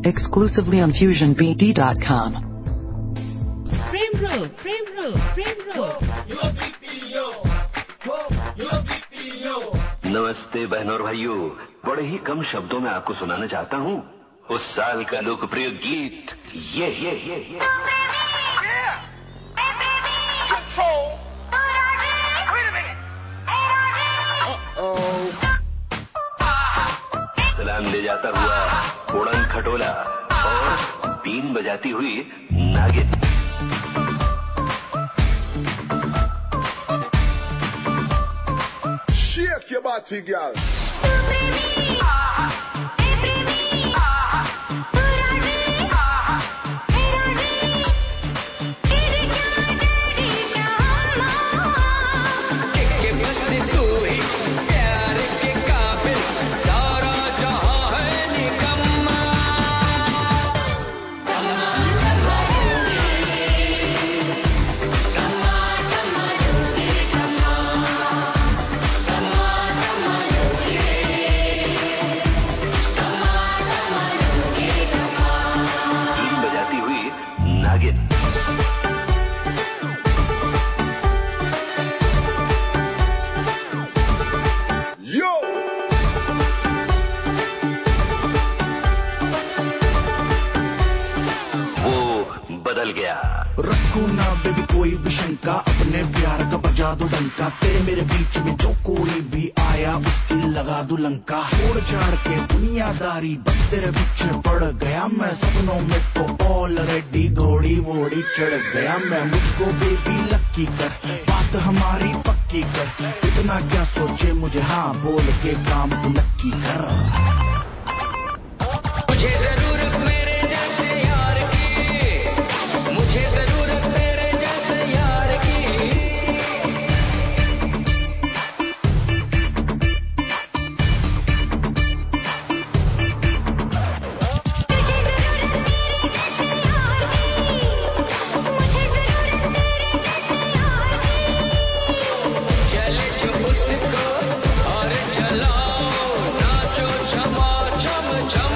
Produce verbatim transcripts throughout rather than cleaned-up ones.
exclusively on fusion b d dot com. Frame roll, frame roll, frame roll. नमस्ते बहनों और भाइयों, बड़े ही कम शब्दों में आपको सुनाना चाहता हूँ उस साल का लोकप्रिय गीत ये ये ये ये सलाम ले जाता हुआ उड़न खटोला और बीन बजाती हुई नागिन। Shake your body, girl. रखो ना बेबी कोई भी शंका, अपने प्यार का बजा दो डंका, तेरे मेरे बीच में जो कोई भी आया उसकी लगा दो लंका। छोड़ छाड़ के दुनियादारी बस तेरे पीछे पड़ गया मैं, सपनों में तो ऑलरेडी घोड़ी वोड़ी चढ़ गया मैं। मुझको बेबी लक्की कर, बात हमारी पक्की कर, इतना क्या सोचे मुझे हाँ बोल के काम तू नक्की कर। मुझे जरूरत मेरे जैसे यार की, मुझे जरूरत मेरे जैसे यार की। चले चुप उसको और चलाओ नाचो छमा छम छम।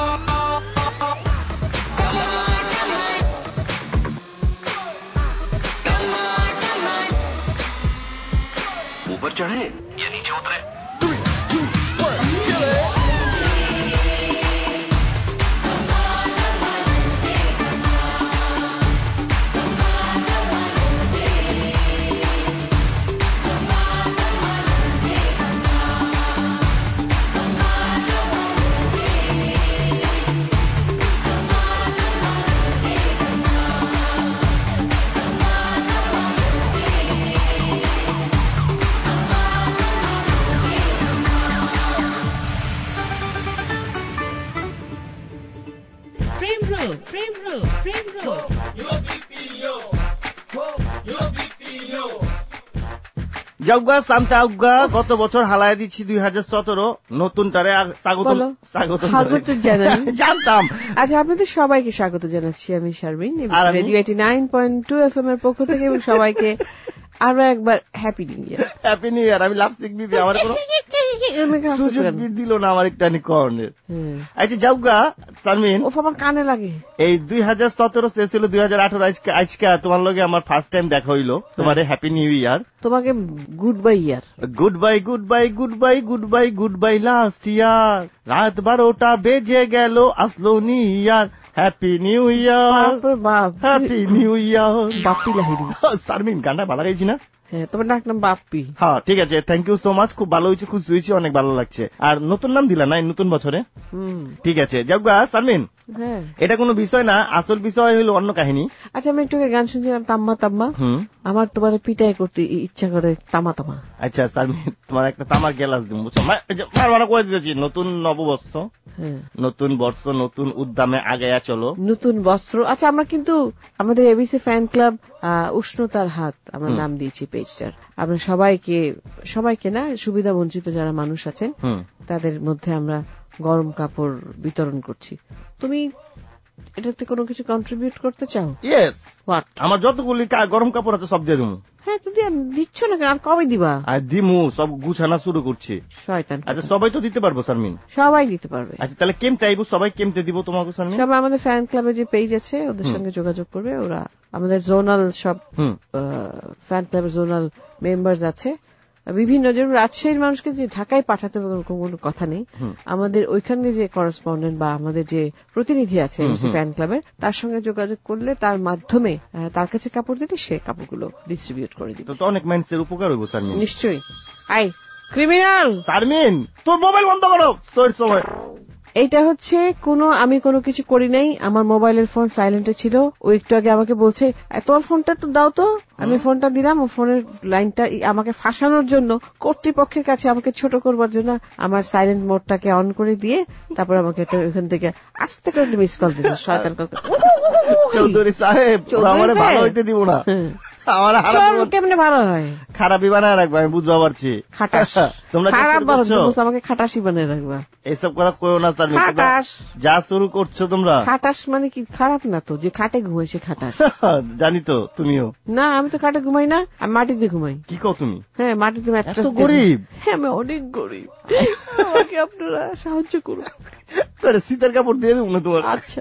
ऊपर चढ़े या नीचे उतरे। Frame roll, frame roll, frame roll. যাওগা সামতাওগা গত বছর হালাই দিচ্ছি দুই হাজার সতেরো নতুনটারে স্বাগত স্বাগত স্বাগত জানাই জানতাম। আচ্ছা আপনাদের সবাইকে স্বাগত জানাচ্ছি আমি Sharmin radio eighty nine point two F M এর পক্ষ থেকে এবং সবাইকে আরো একবার happy new year. Happy new year. আমি লাভ শিখবি আমার কোনো সুযোগ দিল না আমার একটানি কর্নের। আচ্ছা যাওগা শারমিন ও আমার কানে লাগে। এই দুই হাজার সতেরো শেষ হলো দুই হাজার আঠারো আজকে আজকে তোমার লগে আমার ফার্স্ট টাইম দেখা হইলো। তোমার হ্যাপি নিউ ইয়ার। তোমাকে good bye year. Good bye good bye good bye good bye good bye last year. রাত বারোটা বেজে গেল আসলো new year. Happy new year. Happy new year. Bappi Lahiri. Sharmin গানটা ভালো গাইছি না? হ্যাঁ তোমার ডাক নাম বাপ্পি। হ্যাঁ ঠিক আছে, থ্যাংক ইউ সো মাচ। খুব ভালো হয়েছে, খুশি হয়েছি, অনেক ভালো লাগছে। আর নতুন নাম দিলা না নতুন বছরে? ঠিক আছে যাওগা শারমিন এটা কোনো বিষয় না, আসল বিষয় হলো অন্য কাহিনী। আচ্ছা আমি একটু গান শুনছিলাম তাম্মা তাম্মা, আমার তোমার পিটাই করতে ইচ্ছা করে তামা তামা। আচ্ছা শারমিন তোমার একটা তামার গ্লাস দিব বুঝছো, মারমানা করে দিয়েছি। নতুন নববর্ষ, নতুন বর্ষ, নতুন উদ্যমে আগায়া চলো, নতুন বস্ত্র। আচ্ছা আমরা কিন্তু আমাদের এবিসি ফ্যান ক্লাব উষ্ণতার হাত আমরা নাম দিয়েছি পেজটার। আমরা সবাইকে সবাইকে না সুবিধা বঞ্চিত যারা মানুষ আছেন তাদের মধ্যে আমরা গরম কাপড় বিতরণ করছি। তুমি এটাতে কোনো কিছু কন্ট্রিবিউট করতে চাও? Yes, what? আমার যতগুলি কা- গরম কাপড় আছে সব দিয়ে দেবো। হ্যাঁ তো দিয়ে দিচ্ছ না কেন? আর কবে দিবা? আর দিমু, সব গুছানা শুরু করছি। শয়তান। আচ্ছা সবাই তো দিতে পারবো শারমিন? সবাই দিতে পারবে। আচ্ছা তাহলে কেমতে আইবো? সবাই কেমতে দিব তোমাকে শারমিন? সবাই আমাদের ফ্যান ক্লাবের যে পেজ আছে ওদের হুম। সঙ্গে যোগাযোগ করবে। ওরা আমাদের জোনাল সব হুম। ফ্যান ক্লাবের জোনাল মেম্বার্স আছে বিভিন্ন, যেমন রাজশাহীর মানুষকে যে ঢাকায় পাঠাতে হবে ওরকম কোনো কথা নেই। হুম। আমাদের ওইখানে যে করেসপন্ডেন্ট বা আমাদের যে প্রতিনিধি আছে হুম, হুম। ফ্যান ক্লাবের, তার সঙ্গে যোগাযোগ করলে তার মাধ্যমে আহ, তার কাছে কাপড় দিলে সে কাপড়গুলো ডিস্ট্রিবিউট করে দিবে। তো তো অনেক মানুষের উপকার হইব শারমিন। নিশ্চয়ই। আই ক্রিমিনাল শারমিন তোর মোবাইল বন্ধ করো, তোর সময়। এইটা হচ্ছে কোনো আমি কোনো কিছু করি নাই, আমার মোবাইলের ফোন সাইলেন্টে ছিল। ও একটু আগে আমাকে বলছে "এ, তোর ফোনটা তো দাও তো"। আমি ফোনটা দিলাম, ও ফোনের লাইনটা ই- আমাকে ফাঁসানোর জন্য, কর্তৃপক্ষের কাছে আমাকে ছোট করবার জন্য আমার সাইলেন্ট মোডটাকে অন করে দিয়ে তারপর আমাকে একটা ওখান থেকে আস্তে করে মিস কল দিল। শয়তান কল। চৌধুরী সাহেব চৌধুরী আমার ভালো সাহেব। হইতে দিব না, হুম। আমার চোর কেমনে ভালো হয়? খারাপই বানায় রাখবা, আমি বুঝবা পারছি। খাটাস। তোমরা যা খারাপ শুরু বলো, করছো, তুমি আমাকে খাটাসই বানিয়ে রাখবা। এইসব কথা কইও না শারমিন। তোমরা খাটাস। যা শুরু করছো তোমরা, খাটাস মানে কি খারাপ না তো? যে খাটে ঘুমাই সে খাটাস। জানি তো তুমিও। না আমি তো খাটে ঘুমাই না, আমি মাটিতে ঘুমাই। কি কও তুমি? হ্যাঁ মাটিতে ম্যাট্রেস এত দিয়ে গরিব? ঘুমাই। হ্যাঁ আমি অনেক গরিব, আমাকে আপনারা সাহায্য করুন। তোর শীতের কাপড় দিয়ে দেবো না তোমার। আচ্ছা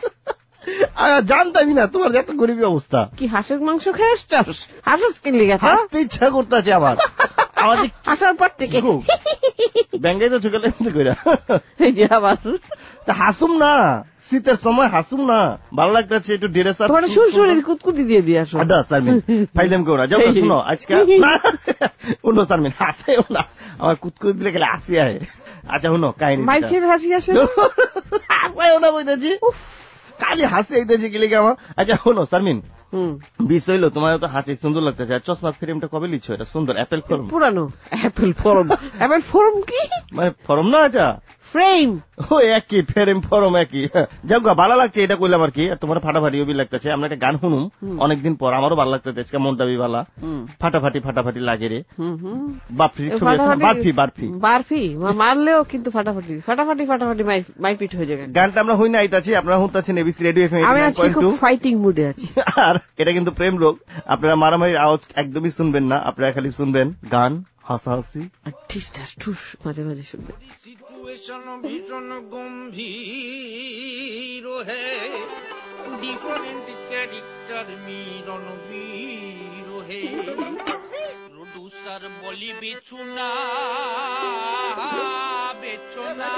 আর জানতামই না তোমার এত গরিবী অবস্থা। কি হাঁসের মাংস খেয়ে আসছাস? হাঁস কিনলি গেছে হাসতে ইচ্ছা করতেছে আমার। আমাদের আসার পর থেকে ব্যাঙ্গাই তো চোখে লেনতে কইরা। এই যে আবার তা হাসুম না, শীতের সময় হাসুম না, ভালো লাগতেছে একটু ড্রেস আপ। তোমার সুরসুরির কুতকুতি দিয়ে দিয়ে আসো। আড্ডা শারমিন ফাইলাম কেউ না। যাও তো, শুনো আজকে না শুনো শারমিন, হাসেও না, আমার কুতকুত দিলে গেলে হাসি আয়। আচ্ছা শুনো কাহিনী মাইকের হাসি আসে। হাসায়ও না বইতেছি, খালি হাসি আইতেছি গেলে আমার। আচ্ছা শুনো শারমিন, হুম বিষ হইলো তোমার তো হাসি সুন্দর লাগতেছে। আর চশমা ফ্রেমটা কবে লিখছো? এটা সুন্দর অ্যাপেল ফর্ম। পুরানো অ্যাপেল ফরম। অ্যাপেল ফরম কি? মানে ফর্ম না এটা, ফ্রেম। ও একই ফ্রেম ফর্ম একই। যাও গা, ভালো লাগছে এটা কইলাম আর কি। আর তোমার ফাটাফাটি ওবি লাগতেছে। আমরা একটা গান শুনুম অনেকদিন পর, আমারও ভালো লাগতেছে আজকে, মনটা বি ভালো। ফাটাফাটি ফাটাফাটি লাগে রে। হুম হুম বারফি ছবি আছে না? বারফি বারফি বারফি মারলেও কিন্তু ফাটাফাটি ফাটাফাটি ফাটাফাটি মাই- মাইপিট হয়ে যাবে। গানটা আমরা হই না আইতাছি, আপনারা শুনতাছেন এবিসি রেডিও এফএম আমি আজকে খুব ফাইটিং মুডে আছি। আর এটা কিন্তু প্রেম রোগ, আপনারা মারামারির আওয়াজ একদমই শুনবেন না, আপনারা খালি শুনবেন গান, হাসাহাসি। আর ঠিস ঠাস ঠুস মাঝে মাঝে শুনবে। সিচুয়েশন ভীষণ গম্ভীর হে, ডিফারেন্ট ক্যারেক্টার মিলন বীর হে, প্রডিউসার বলি বেচুনা বেচুনা,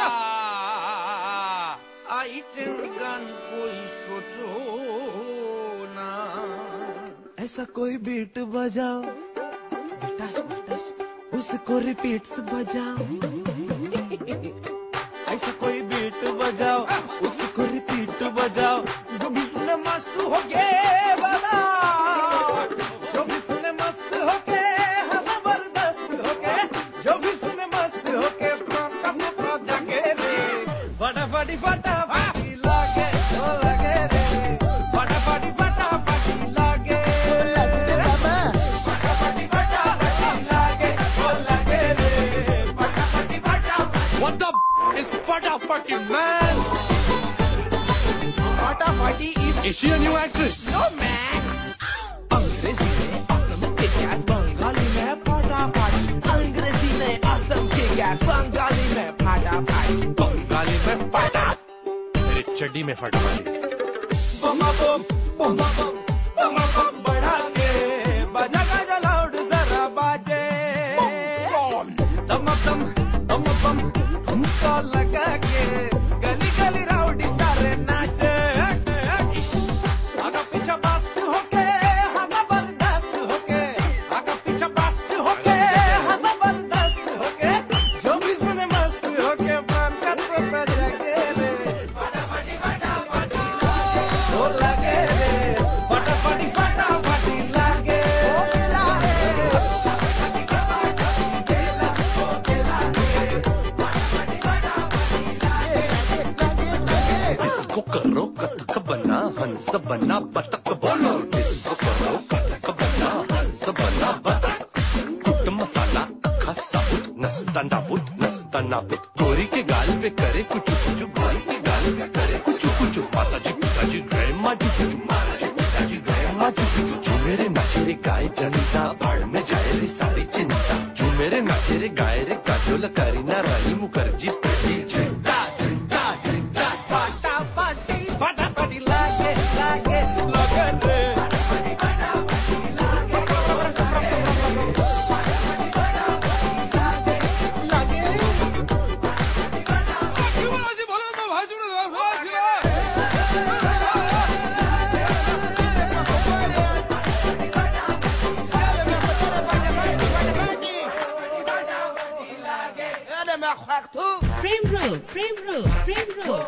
আইটেম গান কই সোচো না। ऐसा कोई बीट बजाओ बेटा, उसको रिपीट्स बजाओ। ऐसा कोई बीट बजाओ, उसको रिपीट बजाओ। जो भी सुने मस्त हो गए वाला, जो भी सुने मस्त हो के जबरदस्त हो के, जो भी सुने मस्त हो के कब जाके रे फटाफटी फटाफटी लागे ओ लगे रे, फटाफटी फटाफटी लागे फटाफटी फटाफटी लागे ओ लगे रे, फटाफटी फटाफटी। What the is फटाफटी man? फटाफटी is is she a new actress? No man. अंग्रेजी में असम के गैस, बंगाली में फटाफटी, अंग्रेजी में असम के गैस, बंगाली में फटाफटी, बंगाली में फटा, मेरे चड्डी में फटाफटी। बमा बम बमा बम बमा बम बढ़ा के बजा गाजा लाउड जरा बाजे, दम दम दम बम हमको लगा के गली गली राउडी सारे नाचे, आगा पीछा बास होके हवा बर्दाश्त होके, आगा पीछा बास होके हवा बर्दाश्त होके, जो भी सुने मस्त होके प्राण का तो बजा के रे फटाफटी फटाफटी ओ लगे रे, फटाफटी फटाफटी लागे ओ केला रे, फटाफटी फटाफटी केला ओ केला रे, फटाफटी फटाफटी लागे लागे। इसको करो कथक बना, हंस बना, बतक बोलो। इसको करो कथक बना, हंस बना, बतक। कुट मसाला अखा साबुत, नस्ता नाबुत, नस्ता नाबुत। गोरी के गाल पे करे कुछ कुछ, गोरी के गाल पे करे कुछ कुछ माता जी पिताजी गए माजी पिजू माता जी पिताजी गए माजी पिजू जो मेरे नाचे रे गाय जनता भाड़ में जाए रे सारी चिंता जो मेरे नाचे रे गाय रे काजोल करीना रानी मुखर्जी पहली झंडा झंडा झंडा फाटा फाटी फाटा फाटी लागे लागे लगन रे Frame roll, frame roll, frame roll.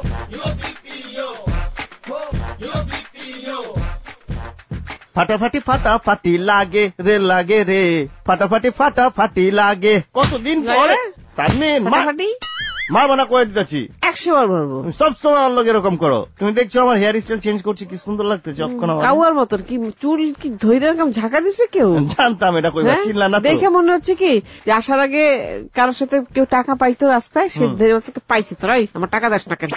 ফাটাফাটি ফাটাফাটি লাগে রে লাগে রে ফাটাফাটি ফাটাফাটি লাগে কতদিন পরে তারমিন ফাটাফাটি মারবো না কয়ে দিতেছি একশো বার মারবো সবসময় আমার লোক এরকম করো তুমি দেখছো আমার হেয়ার স্টাইল চেঞ্জ করছি কি সুন্দর লাগতেছে অক্ষণ আমার কাউয়ার মতন কি চুল কি ধৈর্য এরকম ঝাঁকা দিছে কেউ জানতাম এটা কইবা চিনলা না তো দেখে মনে হচ্ছে কি যে আসার আগে কারোর সাথে কেউ টাকা পাইতো রাস্তায় সে ধরে বলছে পাইছি তোরাই আমার টাকা দাস না কেন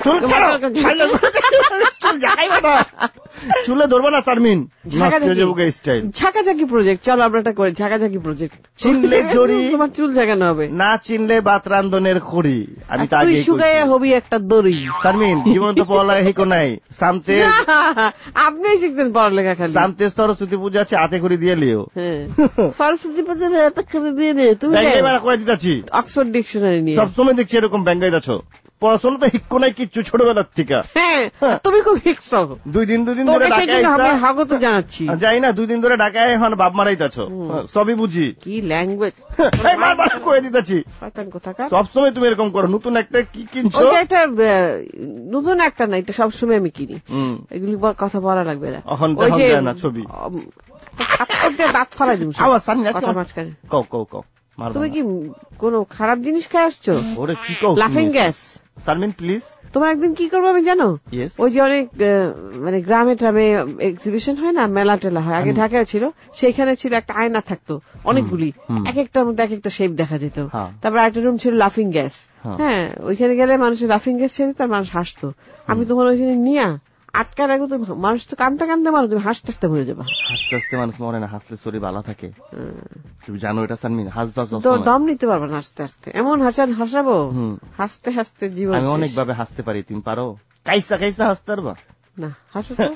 চুলে ধরবো না তারমিন ঝাঁকাঝাঁকি প্রজেক্ট চলো আমরা এটা করি ঝাঁকাঝাঁকি প্রজেক্ট চিনলে জড়ি তোমার চুল ঝাঁকানো হবে না চিনলে বাত রান্ধনের খড়ি আমি তো তুই আগে শুকাইয়া হবি একটা দড়ি তারমিন জীবন তো পড়ালেখা হিকো নাই সামতে আপনি শিখতেন পড়ালেখা খালি সামতে সরস্বতী পূজা আছে হাতে করে দিয়ে লিও সরস্বতী পূজা দিয়ে দে তুমি কয়ে দিতেছি অক্সফোর্ড ডিকশনারি নিয়ে সবসময় দেখছি এরকম ব্যাঙ্গাই যাচ্ছ পড়াশোনা তো হিক্কো নাই কিচ্ছু ছোটবেলার থেকে হ্যাঁ তুমি খুব হিক্স দুই দিন দুদিন ধরে ঢাকায় স্বাগত জানাচ্ছি যাই না দুই দিন ধরে ঢাকায় এখন বাপ মারাইতেছ সবই বুঝি কি ল্যাঙ্গুয়েজ কয়ে দিতেছি সবসময় তুমি এরকম করো নতুন একটা কি কিনছো একটা নতুন একটা না এটা সবসময় আমি কিনি এগুলি কথা বলা লাগবে না ওই যে ছবি দাঁত ফালাই দিব কথা মাঝখানে কও কও কও তুমি কি কোন খারাপ জিনিস খেয়ে আসছো ওরে কি কও লাফিং গ্যাস সারমিন প্লিজ তোমার একদিন কি করবো আমি জানো ওই যে অনেক মানে গ্রামে ট্রামে এক্সিবিশন হয় না মেলা টেলা হয় আগে ঢাকায় ছিল সেইখানে ছিল একটা আয়না থাকতো অনেকগুলি এক একটার মধ্যে এক একটা শেপ দেখা যেত তারপর একটা রুম ছিল লাফিং গ্যাস হ্যাঁ ওইখানে গেলে মানুষের লাফিং গ্যাস ছেড়ে তার মানুষ হাসতো আমি তোমার ওইখানে নিয়ে আটকা রাখবো তুমি মানুষ তো কান্দতে কান্দতে মারো তুমি হাসতে হাসতে মরে যাবো হাসতে হাসতে মানুষ মরে না হাসলে শরীর ভালো থাকে তুমি জানো এটা সানমিন হাসবাস দম নিতে পারবো না হাসতে হাসতে এমন হাসান হাসাবো হাসতে হাসতে জীবন আমি অনেক ভাবে হাসতে পারি তুমি পারো কাইসা কাইসা হাসতে পারবা না হাসো তো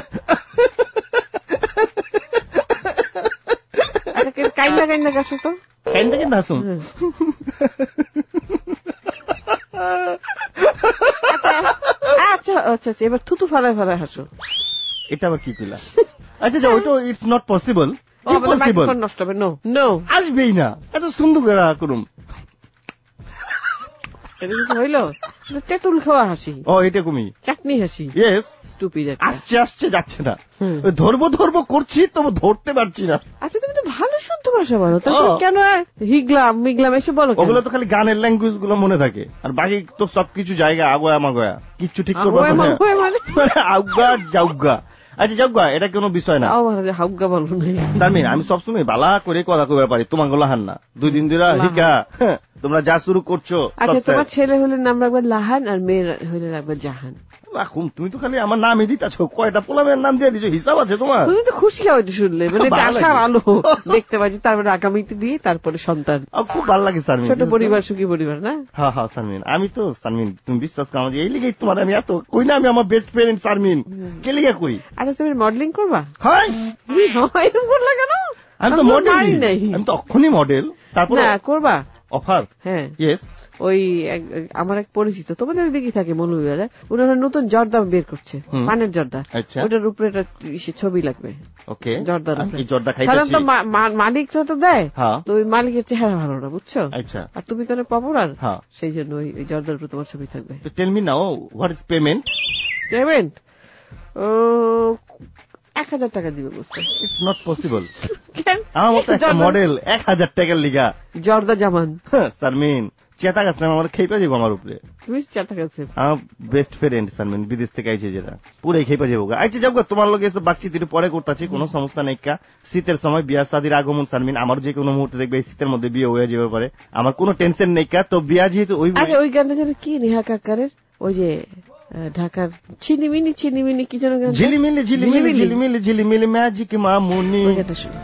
কাইন্দা কাইন্দা হাসো তো কাইন্দা কাইন্দা হাসুন আচ্ছা আচ্ছা আচ্ছা এবার থুতু ফালায় ফালায় হাসো এটা আবার কি কইলা আচ্ছা যা ওইটা ইটস নট পসিবল নষ্ট হবে নো নো আসবেই না এত সুন্দর করে করুম এটা কিছু হইলো তেঁতুল খাওয়া হাসি ও এটা কুমি চাটনি হাসি ইয়েস স্টুপিড আসছে আসছে যাচ্ছে না ধরবো ধরবো করছি তবু ধরতে পারছি না আচ্ছা তুমি তো ভালো শুদ্ধ ভাষা বলো তাহলে কেন হিগলাম মিগলাম এসব বলো ওগুলো তো খালি গানের ল্যাঙ্গুয়েজ গুলো মনে থাকে আর বাকি তো সবকিছু জায়গা আগোয়া মাগোয়া কিচ্ছু ঠিক করবো আউগা জাউগা আচ্ছা যাক এটা কোনো বিষয় না হাউগা বলো তারমিন আমি সবসময় বালা করে কথা কইবার পারি তোমার গুলো হান না দুই দিন ধরে হিকা তোমরা যা শুরু করছো আচ্ছা তোমার ছেলে হলে নাম রাখবে লাহান আর মেয়ে হলে রাখবে জাহান এখন তুমি তো খালি আমার নামই দিতেছো কয়টা পোলামের নাম দিয়ে দিছো হিসাব আছে তোমার তুমি তো খুশি হও এটা শুনলে মানে আশা আলো দেখতে পাচ্ছি তারপরে আগামীতে দিয়ে তারপরে সন্তান খুব ভালো লাগে সারমিন ছোট পরিবার সুখী পরিবার না হ্যাঁ হ্যাঁ সারমিন আমি তো সারমিন তুমি বিশ্বাস করো এই লিগেই তোমার আমি এত কই না আমি আমার বেস্ট ফ্রেন্ড সারমিন কে লিগে কই আচ্ছা তুমি মডেলিং করবা হয় এরকম করলা কেন আমি তো মডেল আমি তো অক্ষণই মডেল তারপর না করবা অফার হ্যাঁ ইয়েস ওই আমার এক পরিচিত তোমাদের দিকে থাকে মৌলভীবাজার ওনারা নতুন জর্দা বের করছে পানের জর্দা ওটার উপরে একটা ছবি লাগবে ওকে জর্দার জর্দা সাধারণত মালিক তো দেয় তো ওই মালিকের চেহারা ভালো না বুঝছো আচ্ছা আর তুমি তো পপুলার সেই জন্য ওই জর্দার উপরে তোমার ছবি থাকবে tell me now what is payment payment ও এক হাজার টাকা দিবে বুঝতে ইটস নট পসিবল আমার মতো একটা মডেল এক হাজার টাকার লিগা জর্দা জামান সারমিন চেতা গেছে আমার খেপে যাবো আমার উপরে চেতা গেছে আমার বেস্ট ফ্রেন্ড সারমিন বিদেশ থেকে আইছে যেটা পুরাই খেপে যাবো আইছে যাবো তোমার লোক এসে বাকচিতির পরে করতেছি কোনো সমস্যা নেই কা শীতের সময় বিয়া শাদির আগমন সারমিন আমার যে কোনো মুহূর্তে দেখবে শীতের মধ্যে বিয়ে হয়ে যাবে পারে আমার কোনো টেনশন নেই কা তো বিয়া যেহেতু ওই ওই গানটা যেন কি নেহা কাকারের ওই যে ঢাকার চিনিমিনি চিনিমিনি কি যেন গান? ঝিলিমিলি ঝিলিমিলি ঝিলিমিলি ঝিলিমিলি ম্যাজিক মামুনি। ওই গানটা শুনি।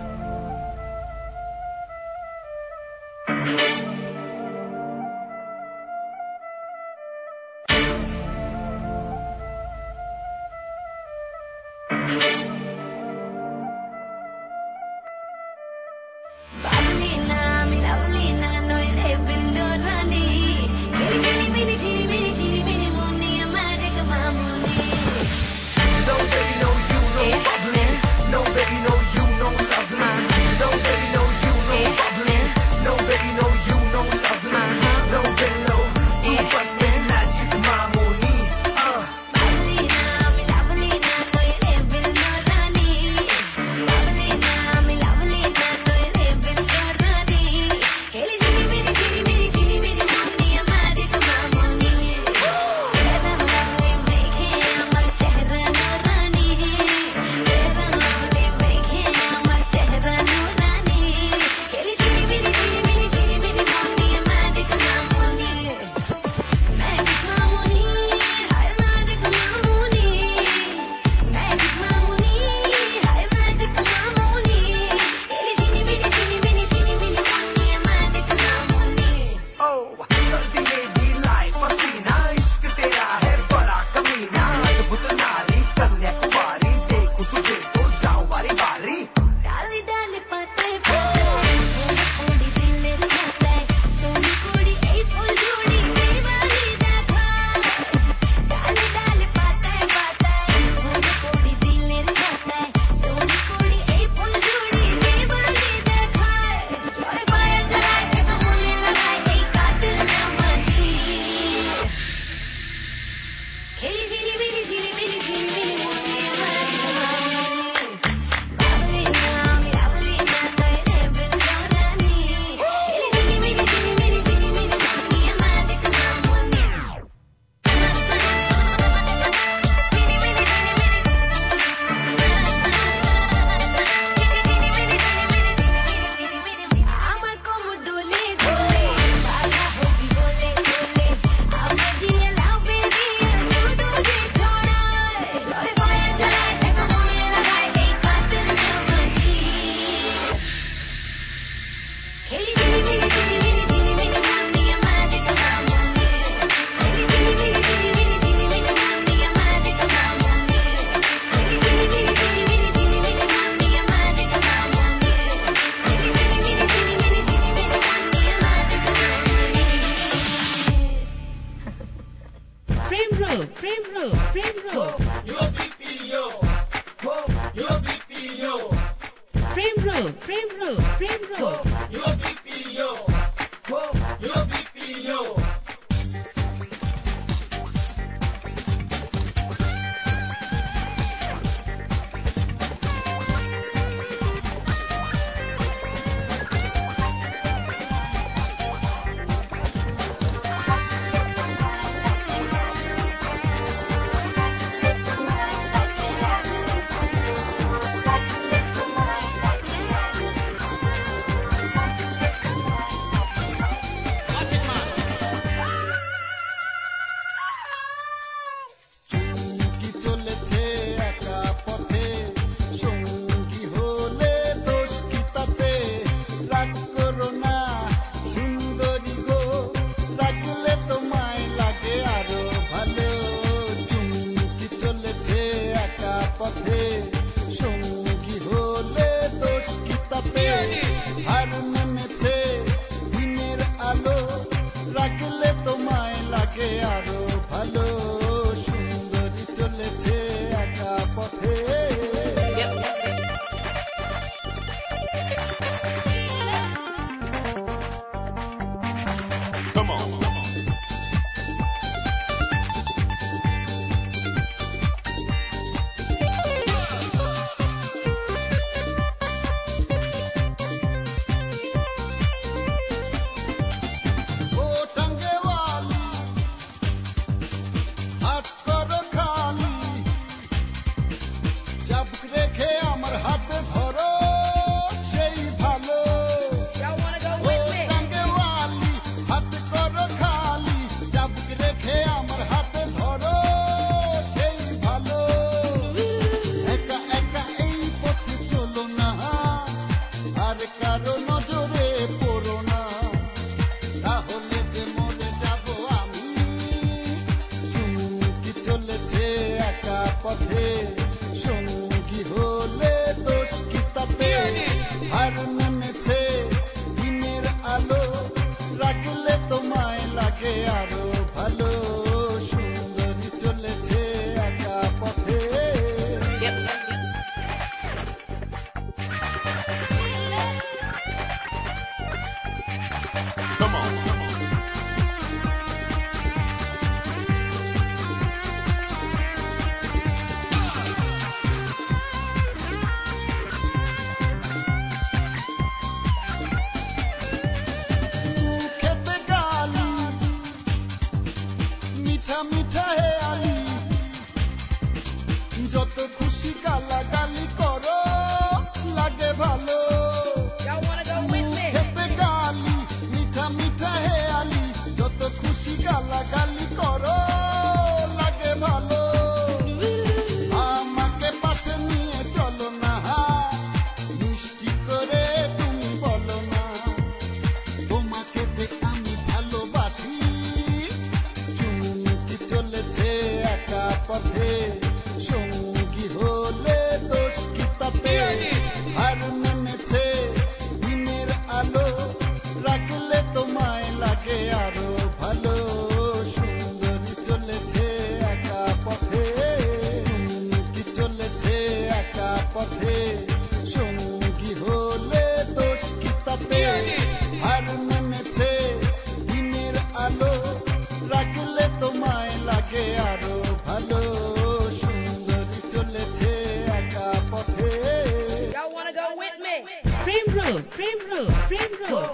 Road, Prem Road, Prem Road.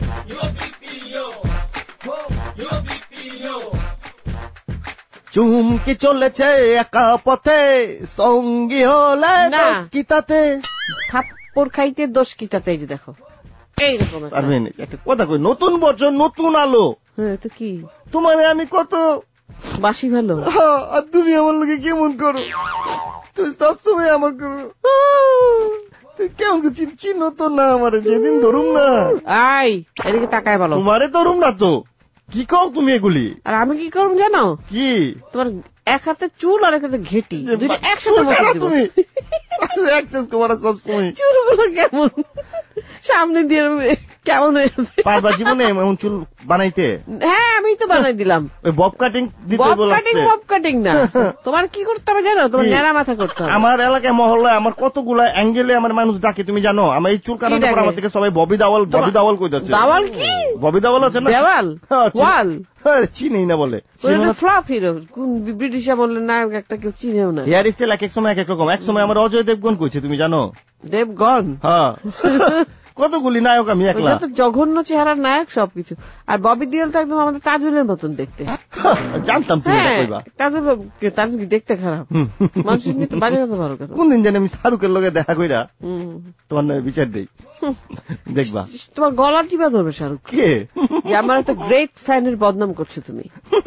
চুমকি চলেছে একা পথে সঙ্গী হলে না। কি তাতে থাপ্পড় খাইতে দোষ কি তাতে, এই যে দেখো এইরকম একটা। পারবেন একটা কথা কই, নতুন বছর নতুন আলো, হ্যাঁ তো কি তোমারে আমি কত বাসি ভালো। হ্যাঁ, আর তুমি আমার লোকে কেমন করো, তুই সবসময় আমার করো, তুই কেমন চিন চিনো তো না আমার, যেদিন ধরুম না আই এদিকে তাকায় বলো। তোমারে ধরুম না তো, কি কও তুমি এগুলি? আর আমি কি করব জানো? কি? তোমার এক হাতে চুল আর এক হাতে ঘেটি, যে দুইটা বা- একসাথে চুল বসে কাটো দিব। তুমি অ্যাক্সেস করা সব সময় চুলগুলো কেমন সামনে দিয়ে কেমন হয়েছে? পারবা জীবনে এমন চুল বানাইতে? হ্যাঁ আমি তো বানাই দিলাম। ওই বব কাটিং দিতে বব বলছে। কাটিং বব কাটিং না, তোমার কি করতে হবে জানো? তোমার কি? নেড়া মাথা করতে হবে। আমার এলাকায় মহল্লায় আমার কতগুলা অ্যাঙ্গেলে আমার মানুষ ডাকে, তুমি জানো? আমার এই চুল কাটানোর পর ডাকে? আমার থেকে সবাই ববি দাওয়াল ববি দাওয়াল কই যাচ্ছে। দাওয়াল কি? ববি দাওয়াল আছে না? দেওয়াল হ্যাঁ, চিনি- ওয়াল হ্যাঁ, চিনি না বলে। ফ্লপ হিরো, কোন ব্রিটিশে বললেন নায়ক একটা কেউ চিনেও না। হেয়ার স্টাইল এক এক সময় এক এক রকম। এক সময় আমার অজয় দেবগন কইছে, তুমি জানো? দেবগন হ্যাঁ কতগুলি নায়ক আমি একলা। ওটা তো জঘন্য চেহারার নায়ক সবকিছু। আর ববি দিওল তো একদম আমাদের তাজুলের মতন দেখতে। জানতাম তুমি এটা হ্যাঁ কইবা। তাজুল তাজুল কি দেখতে খারাপ? মানুষের নিয়ে তো বাজে কথা ভালো কথা। কোন দিন জানি আমি শাহরুখের লগে দেখা কইরা হুম। তোমার নামে বিচার দেই, দেখবা। তোমার গলা টিপা ধরবে শাহরুখ, কে? যে আমার একটা গ্রেট ফ্যানের বদনাম করছো তুমি।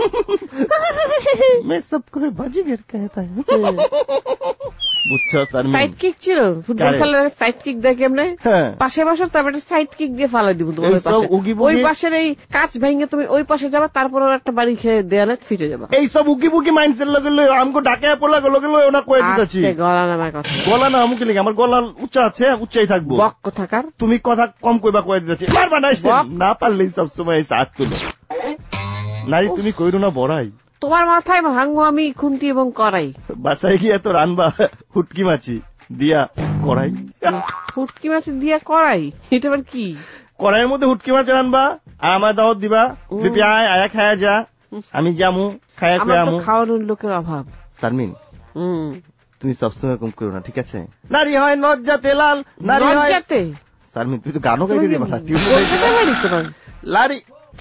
मैं सबको बाजीगर कहता है। বুঝছো শারমিন? সাইড কিক ছিল ফুটবল কারে? খেলার সাইড কিক দেয় কেমনে? হ্যাঁ। পাশে বসো, তারপরে সাইড কিক দিয়ে ফালাই দিব তোমার এই ওই পাশে। সব উগি বুগি- ওই পাশের এই কাঁচ ভেঙে তুমি ওই পাশে যাবা, তারপর ওর একটা বাড়ি খেয়ে দেয়ালে ফিরে যাবা। এই সব উকি বুকি মাইন্ডসেট লগে লই আমগো ঢাকা পড়লা লগে লই ওনা কই দিতেছি। আস্তে গলা নামায় কথা গলা না আমুকে লিখে আমার গলা উচ্চা আছে, উচ্চাই থাকবো। বক কোথাকার। তুমি কথা কম কইবা কই দিতেছি। পারবা না, বক। না পারলেই সব সময় সাথ তুলো। নাই তুমি কইরো না বড়াই। তোমার মাথায় ভাঙবো আমি খুন্তি এবং করাই। বাসায় গিয়া তো রানবা হুটকি মাছি দিয়া কড়াই। ফুটকি মাছ দিয়া করাই, এটা আবার কি? কড়াইয়ের মধ্যে হুটকি মাছ রানবা আর আমার দাওয়াত দিবা। বিপি আয় আয়া খায়া যা, আমি যামু খায়া আমার খায়া তো আমু। খাওয়ানোর লোকের অভাব। শারমিন হুম। তুমি সবসময় কম করো না, ঠিক আছে? নারী হয় নজ্জাতে লাল, নারী হয় লজ্জাতে শারমিন তুই তো গানও গাইতে দিবা না। কোথায় বাড়ি তোমার? লারি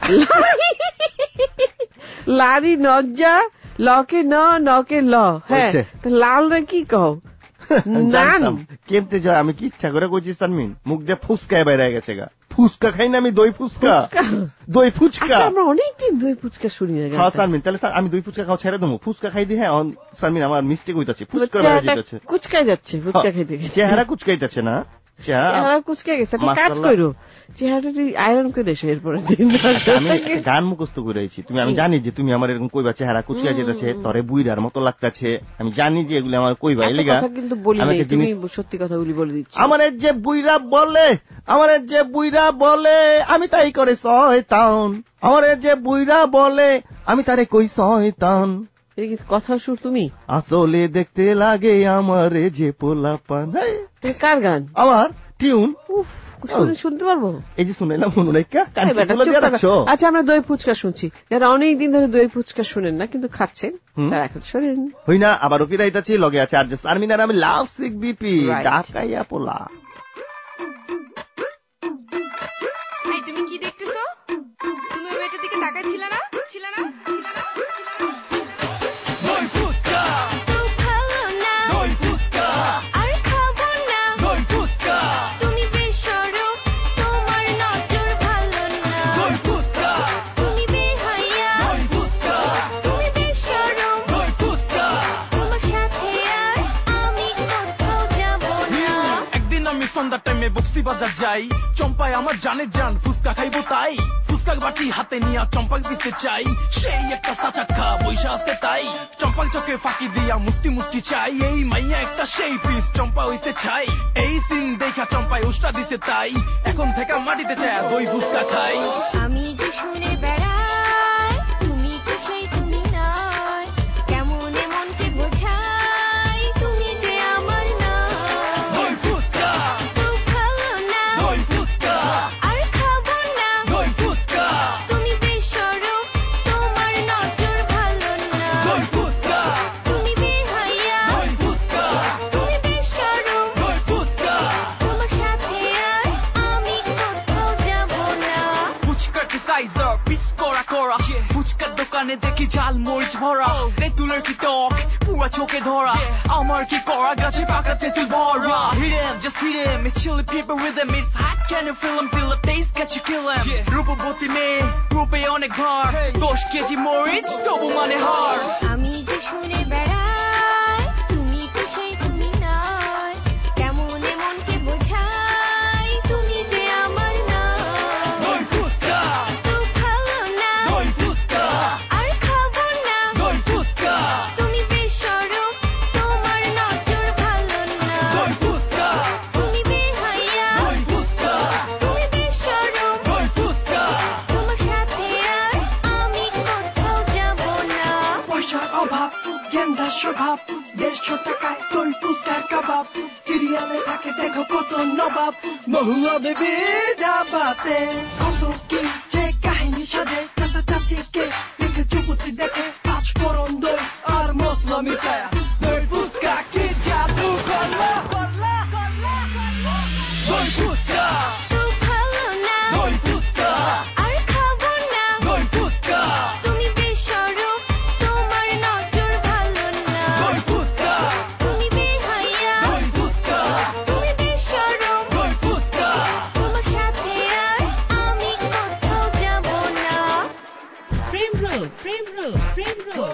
লারি নজ্জা লকে ন নকে ল। হ্যাঁ হয়েছে। তো লাল রে কি কও? নান জানতাম কেমতে যায়, আমি কি ইচ্ছা করে কইছি শারমিন, মুখ দিয়ে ফুসকায় বাইরে গেছে গা। ফুচকা খাই না আমি, দই ফুচকা, দই ফুচকা। আচ্ছা, আমরা অনেকদিন দই ফুচকা শুনি না। হ্যাঁ শারমিন, তাহলে স্যার আমি দই ফুচকা খাওয়া ছেড়ে দেবো, ফুচকা খাই দি। হ্যাঁ শারমিন আমার মিস্টেক হইতাছে, ফুচকা বাইরে যেতেছে, কুচকাই যাচ্ছে ফুচকা খাইতে গেছে। চেহারা কুচকাইতেছে না, চেহারা কুচকে গেছে। একটা কাজ মাশাআল্লাহ। করো, চেহারাটা আয়রন করে এসো এরপরে দিন। আমি একটা গান মুখস্থ করে আইছি, তুমি আমি জানি যে তুমি আমার এরকম কইবা চেহারা কুচকাই যেতেছে, তরে বুইরার মতো লাগতাছে, আমি জানি যে এগুলো আমার কইবা। একটা এলিগা কথা কিন্তু বলি আমি নাই, একটা তুমি জিনিস- সত্যি কথাগুলি বলে দিচ্ছি। আমার যে বুইরা বলে, আমার যে বুইরা বলে আমি তাই করে শয়তান, আমার যে বুইরা বলে আমি তারে কই শয়তান, এই কি কথা সুর তুমি? আসলে দেখতে লাগে আমার যে পোলাপান। হেই, এই কার গান? আমার টিউন উফ, শুনে শুনতে পারবো? এই যে শুনাইলাম মনুরাইকা কান এই বেটা, তুলে চুপ দিয়ে থাকো। রাখছো। আচ্ছা আমরা দই ফুচকা শুনছি, যারা অনেক দিন ধরে দই ফুচকা শুনেন না কিন্তু খাচ্ছেন, হুম। তারা এখন শোনেন। হই না আবারও ফিরাইতাছি, লগে আছে আর যে শারমিনার আমি লাভ সিক বিপি Right. ডাকাইয়া পোলা। এই তুমি কি দেখতেছো? তুমি ওই মেয়েটার দিকে তাকাচ্ছিলে না? ছিল না? ছিল না? দই ফুচকা, খুব ভালো না, দই ফুচকা, আর খাবো না। দই ফুচকা, তুমি বেশরম, তোমার নজর ভালো না। দই ফুচকা, তুমি বেহায়া, দই ফুচকা, তুমি বেশরম, দই ফুচকা। তোমার সাথে আর আমি কোথাও যাবো না। একদিন আমি সন্ধ্যার টাইমে বক্সি বাজার যাই, চম্পায় আমার জানে জান ফুচকা খাইবো তাই, ফুচকার বাটি হাতে নিয়ে চম্পাক দিতে চাই, সেই একটা সাচাক্কা বৈশা আছে তাই, চম্পাক চোখে ফাঁকি দিয়া মুষ্টি মুষ্টি চাই, এই মাইয়া একটা সেই পিস চম্পা হইতে চাই, এই সিন দেখা চম্পায় উষ্টা দিতে তাই, এখন থেকে মাটিতে চায় দই ফুচকা খাই। আমি যে শুনে বেড়াই, তুমি তো সেই তুমি নয়, কেমন মনকে বোঝাই, তুমি যে আমার নয়। দই ফুচকা, খুব ভালো না, দই ফুচকা, আর খাবো না। দই ফুচকা, তুমি বেশরম, তোমার নজর ভালো না। দই ফুচকা, তুমি বেহায়া, দই ফুচকা, তুমি বেশরম, দই ফুচকা। তোমার সাথে আর আমি কানে দেখি ঝাল মরিচ ভরা তেঁতুলের কি টক পুরা চোখে ধরা আমার কি করা গাছে পাকা তেঁতুল ভরা hit him just hit him it's chili pepper rhythm it's hot can you feel him feel the taste got you kill him রূপবতী মেয়ে রূপে অনেক ঘর দশ কেজি মরিচ তবু মানে হার আমি যে শুনে বেড়াই তুমি তো সেই তুমি নয় কেমনে মনকে বোঝাই তুমি যে আমার নয় দই ফুচকা তো ভালো না দই ফুচকা আর খাবো না দই ফুচকা তুমি বেশরম তোমার নজর ভালো না দই ফুচকা তুমি বেহায়া দই ফুচকা তুমি বেশরম দই ফুচকা তোমার সাথে আর আমি কোথাও যাব না পয়সার অভাব গেন্দা স্বভাব দেড়শো টাকায় দই ফুচকার কাবাব সিরিয়ালে থাকে দেখো কত নবাব মহুয়া বেবি ডাবাতে কত কি যে কাহিনী সাজে চাচা চাচিকে দেখে চুপুতি দেখে পাঁচ ফোড়ন দই আর মশলা মিশায়া দই ফুচকা কি জাদু করলা করলা করলা দই ফুচকা তো ভালো না দই ফুচকা আর খাবো না দই ফুচকা তুমি বেশরম তোমার নজর ভালো না দই ফুচকা তুমি বেহায়া দই ফুচকা তুমি বেশরম দই ফুচকা তোমার সাথে আর আমি কোথাও যাব না Frame Road, Frame Road, Frame Road.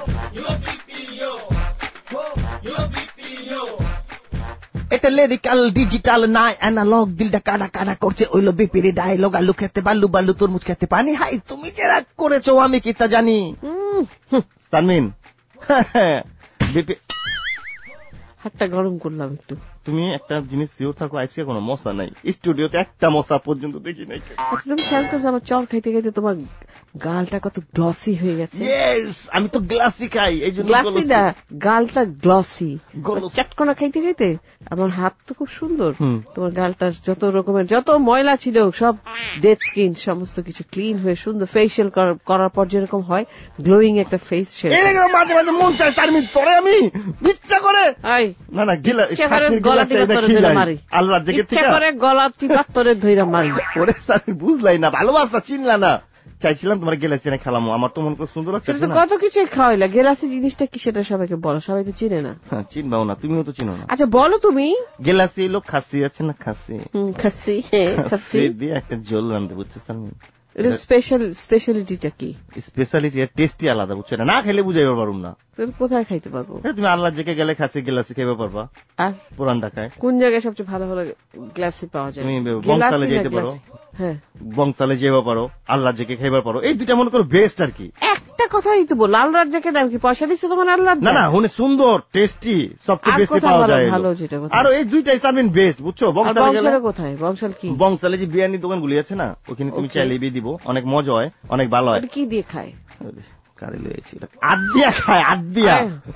এটা লিরিক্যাল ডিজিটাল নাই অ্যানালগ দিলটা কাটা কাটা করছে ওইলো বিপিরি ডায়লগ আলু খেতে বালু বালু তরমুজ খেতে পানি হাই তুমি যে রাগ করেছো আমি কি তা জানি তানমিন বিপি হাতটা গরম করলাম একটু তুমি একটা জিনিস সিওর থাকো আজকে কোনো মশা নাই স্টুডিওতে একটা মশা পর্যন্ত দেখি নাই আচ্ছা তুমি খেয়াল করছো আমার চর খাইতে খাইতে তোমার গালটা কত গ্লসি হয়ে গেছে ইয়েস আমি তো গ্লাসি খাই এই জন্য গ্লাসি না গালটা গ্লসি গলস। চটকনা খাইতে খাইতে আমার হাত তো খুব সুন্দর হুম। তোমার গালটার যত রকমের যত ময়লা ছিল সব ডেড স্কিন সমস্ত কিছু ক্লিন হয়ে সুন্দর ফেসিয়াল করার পর যেরকম হয় গ্লোয়িং একটা ফেস এরকম মাঝে মাঝে মন চায় তানমিন তোরে আমি ইচ্ছা করে না না গিলা ইচ্ছা করে গলা টিপা তোরে ধইরা মারি আল্লাহর দিকে ইচ্ছা করে গলা টিপা তোরে ধইরা মারি ওরে আমি বুঝলাই না ভালোবাসা চিনলা না চাইছিলাম তোমার গেলাসি না খেলামো আমার তো মন করে সুন্দর লাগছে সেটা তো কত কিছু খাওয়াইলা গেলাসি জিনিসটা কি সেটা সবাইকে বলো সবাই তো চিনে না হ্যাঁ চিনবাও না তুমিও তো চিনো না আচ্ছা বলো তুমি গেলাসি লোক খাসি আছে না খাসি হুম খাসি খাসি দিয়ে একটা জল রান্ধতে বুঝছো তানমিন এর স্পেশাল স্পেশালিটিটা কি স্পেশালিটি এর টেস্টি আলাদা বুঝছো না না খেলে বুঝাইতে পারবো না তুমি কোথায় খাইতে পারবো তুমি আল্লাহর দিকে গেলে খাসি গেলাসি খাইতে পারবা আর পুরান ঢাকায় কোন জায়গায় সবচেয়ে ভালো ভালো গ্লাসি পাওয়া যায় তুমি গেলাসি বংশালে না যেতে পারো গ্লাসি? হ্যাঁ বংশালে যেতে পারো আল্লাহর দিকে খাইবার পারো এই দুইটা মনে করো বেস্ট আর কি একটা কথাই তো বল লাল রাজ্জাকের নাম কি পয়সা দিচ্ছে তোমার আল্লাহ না না হুনে সুন্দর টেস্টি সবচেয়ে আর বেশি কোথায় পাওয়া ভালো- যায় ভালো যেটা কোথায়? আর এই দুইটাই সার্ভিন বেস্ট বুঝছো বংশালে গেলে বংশালে কোথায় বংশাল কি বংশালে যে বিরিয়ানি দোকানগুলি আছে না ওখানে তুমি Okay. চাইলে বিয়ে দিব অনেক মজা হয় অনেক ভালো হয় ওটা কি দিয়ে খায় কারে লয়েছি আদিয়া খায় আদিয়া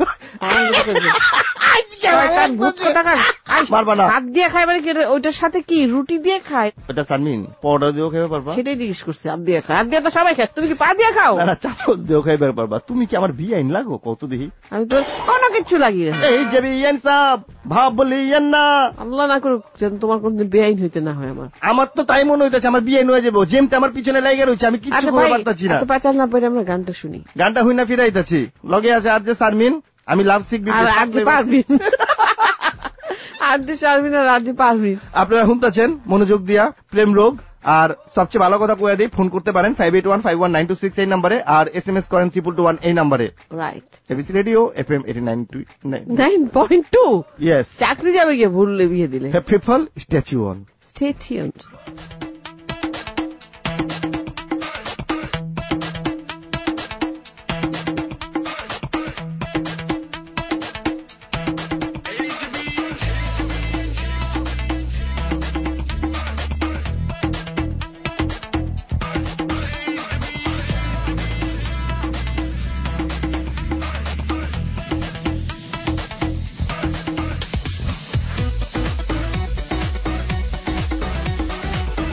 শয়তান ভূত কোথাকার। আই, মারবা না। হাত দিয়ে খায় মানে কি রে? ওইটার সাথে কি রুটি দিয়ে খায় ওটা সারমিন পাউডার দিয়েও খাইতে পারবা সেটাই জিজ্ঞেস করছে হাত দিয়ে খায় হাত দিয়ে তো সবাই খায় তুমি কি পা দিয়ে খাও না না চামচ দিয়েও খাইতে পারবা তুমি কি আমার বিয়ে আইন লাগো কত দেখি আমি তো কোনো কিছু লাগি না এই যে বিয়েন সাহেব ভাব বলিয়েন না আল্লাহ না করুক যেন তোমার কোনদিন বেআইন হইতে না হয় আমার আমার তো তাই মনে হইতেছে আমার বিয়ে হয়ে যাবো যেমতে আমার পিছনে লাইগা রয়েছে আমি কিচ্ছু আচ্ছা করে ভাই পারতাছি না এত পেঁচাল না পড়ে আমরা গানটা শুনি গানটা হই না ফিরাইতেছি লগে আছে আর যে সারমিন আমি লাভ শিখ আর আর যে পারবিন আর যে পারবিন আর আর যে পারবিন আপনারা শুনতেছেন মনোযোগ দিয়া প্রেম রোগ আর সবচেয়ে ভালো কথা কয়ে দিই ফোন করতে পারেন five eight one five one nine two six এই নাম্বারে আর এস এম এস করেন ট্রিপল টু ওয়ান এই নাম্বারে right ABC radio F M eighty nine two nine point two yes চাকরি যাবে গিয়ে ভুললে বিয়ে দিলে people statue on stay tuned ও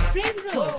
Prem Road.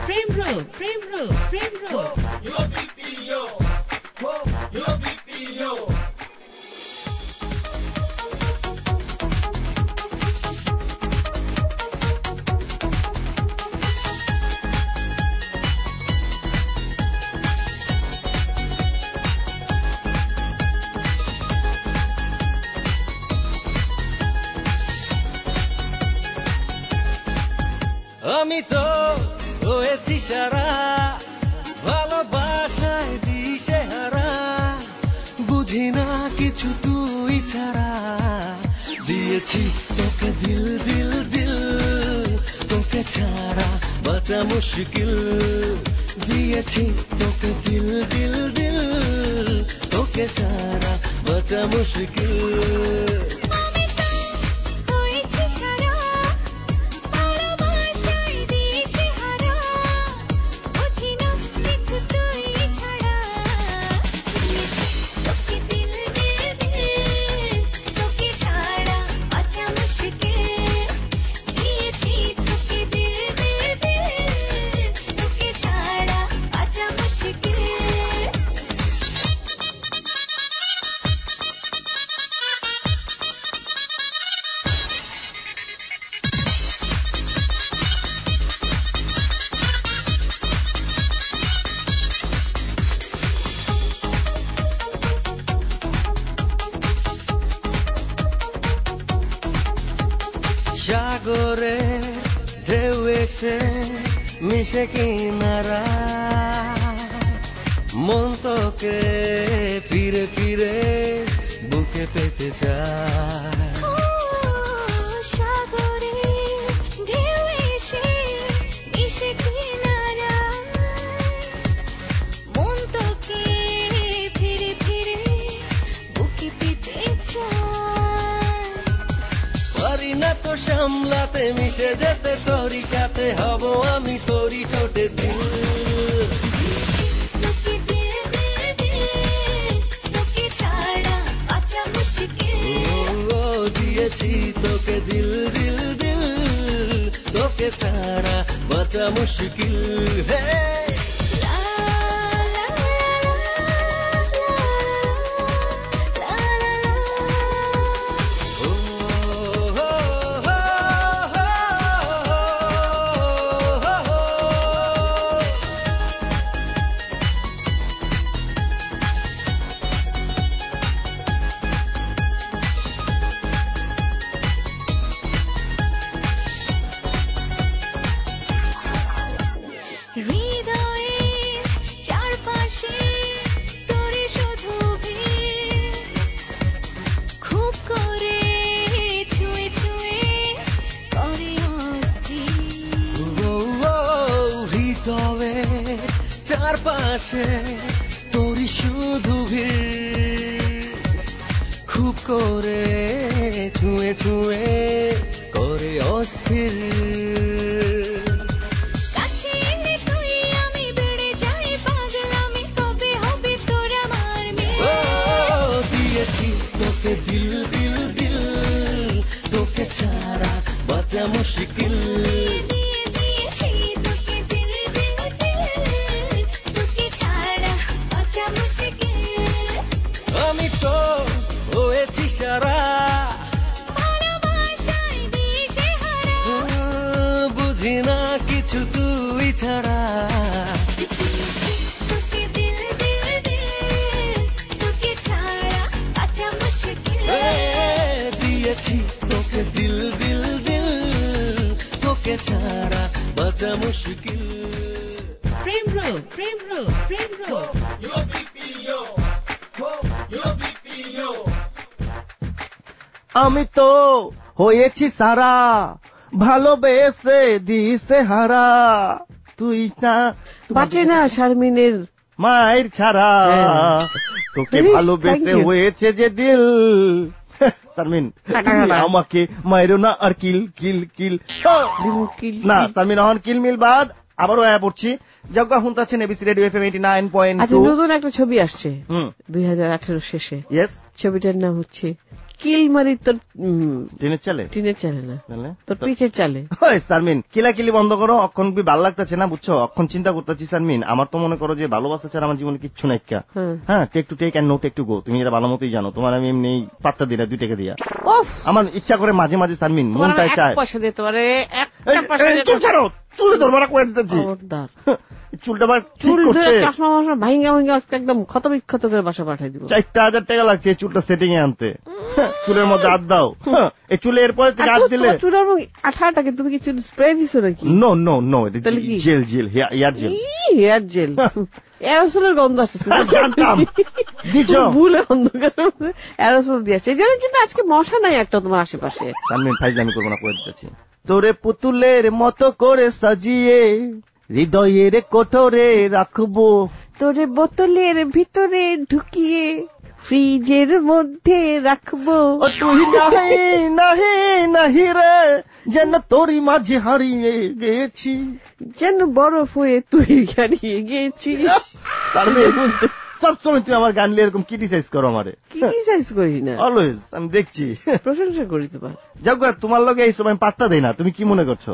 প্রেম রোগ প্রেম রোগ প্রেম রোগ আমি তো হয়েছি সারা ভালোবাসায় দিশে হারা বুঝি না কিছু তুই ছাড়া দিয়েছি তোকে দিল দিল দিল তোকে ছাড়া বাঁচা মুশকিল দিয়েছি তোকে দিল দিল দিল তোকে ছাড়া বাঁচা মুশকিল সাগরে ঢেউ এসে মিশে কিনারা মন তোকে ফিরে ফিরে বুকে পেতে চায় সাগরে ঢেউ এসে মিশে কিনারা মন তোকে ফিরে ফিরে বুকে পেতে চায় পারি না তো সামলাতে মিশে যেতে তোরই সাথে হব আমি তোরই ঠোঁটে দিল তোকে দিল দিল দিল তোকে ছাড়া বাঁচা মুশকিল ও দিয়েছি তোকে দিল দিল দিল তোকে ছাড়া বাঁচা মুশকিল হে হৃদয়ের চারপাশে তোরে শুধু ভিড় খুব করে ছুঁয়ে ছুঁয়ে করে অস্থির ও হৃদয়ে চারপাশে তোরই শুধু ভিড় খুব করে ছুঁয়ে ছুঁয়ে করে অস্থির কাছে এলে তুই আমি বেড়ে যাই পাগলামি কবে হবে তোর আমার ও মেয়ে দিয়েছি তোকে দিল দিল দিল তোকে ছাড়া বাঁচা মুশকিল দিয়ে দিয়েছি তোকে দিল দিল দিল তোকে ছাড়া বাঁচা মুশকিল আমি তো হয়েছি সারা ভালোবাসায় দিশে হারা বুঝি না কিছু তুই ছাড়া তোকে দিল দিল দিল তোকে ছাড়া বাঁচা মুশকিল এ, দিয়েছি তোকে দিল দিল দিল তোকে ছাড়া বাঁচা মুশকিল প্রেম রোগ প্রেম রোগ প্রেম রোগ আমি তো হয়েছি সারা ভালোবেসে দিশে হারা তুই না বাঁচে না শারমিনের মায়ের ছাড়া হ্যাঁ। তোকে Please, ভালোবেসে thank you. হয়েছে যে দিল শারমিন তুমি আমাকে মায়েরও না আর কিল কিল কিল কিল, না কিল। শারমিন এখন কিল মিল বাদ আবারও আয়া পড়ছি যজ্ঞা শুনতাছেন ABC radio FM eighty nine point আচ্ছা টু নতুন একটা ছবি আসছে হুম দুই হাজার আঠারো শেষে ইয়েস ছবিটার নাম হচ্ছে কিল মারি তোর উম, ট্রেনের চালে টিনের চালে না, তাহলে? তোর পিঠের চালে। ওই শারমিন কিলাকিলি বন্ধ করো, অক্ষণ কি ভালো লাগতেছে না বুঝছো, অক্ষণ চিন্তা করতেছি শারমিন, আমার তো মনে করো যে ভালোবাসা ছাড়া আমার জীবনে কিচ্ছু নাই। হ্যাঁ। হ্যাঁ, take two take and no take two go, তুমি এটা ভালো মতোই জানো, তোমার আমি এমনি পাত্তা দিই না দুই টাকা দিয়া। আমার ইচ্ছা করে মাঝে মাঝে শারমিন, মনটাই চায় পয়সা দিতে পারে, একটা পয়সা দিতে ছাড়ো, চুলে ধরবা করে দিতেছি, চুলটা বা ঠিক চুল করতে ধরে চশমা মশমা ভাঙ্গা ভাঙ্গা একদম ক্ষত বিক্ষত করে বাসা পাঠাই দিব। চারটা হাজার টাকা লাগছে এই চুলটা সেটিং এ আনতে। চুলের মধ্যে হাত দাও, এই চুলে এরপরে থেকে হাত দিলে চুলের আঠাটাকে তুমি কি চুল স্প্রে দিছো নাকি? No no no, gel gel hair gel, hair gel, অ্যারোসলের গন্ধ আসছে, জানতাম দিছো ভুলে অন্ধকারের মধ্যে অ্যারোসল দিয়েছে, এই জন্য কিন্তু আজকে মশা নাই একটা তোমার আশেপাশে। আমি ফাইজলামি করবো না, করে দিতেছি। তোরে পুতুলের মতো করে সাজিয়ে হৃদয়ের কোঠরে রাখবো, তোরে বোতলের ভিতরে ঢুকিয়ে ফ্রিজের মধ্যে রাখবো। ও তুই নাহি নাহি নাহি রে, যেন তোরই মাঝে হারিয়ে গেছি, যেন বরফ হয়ে তুই হারিয়ে গেছিস। সবসময় তুই আমার গান নিয়ে এরকম ক্রিটিসাইজ করো আমারে। ক্রিটিসাইজ করি না, অলওয়েজ আমি দেখছি, প্রশংসা করি তোমার। যাক তোমার লগে এই সময় পাত্তা দেই না, তুমি কি মনে করছো?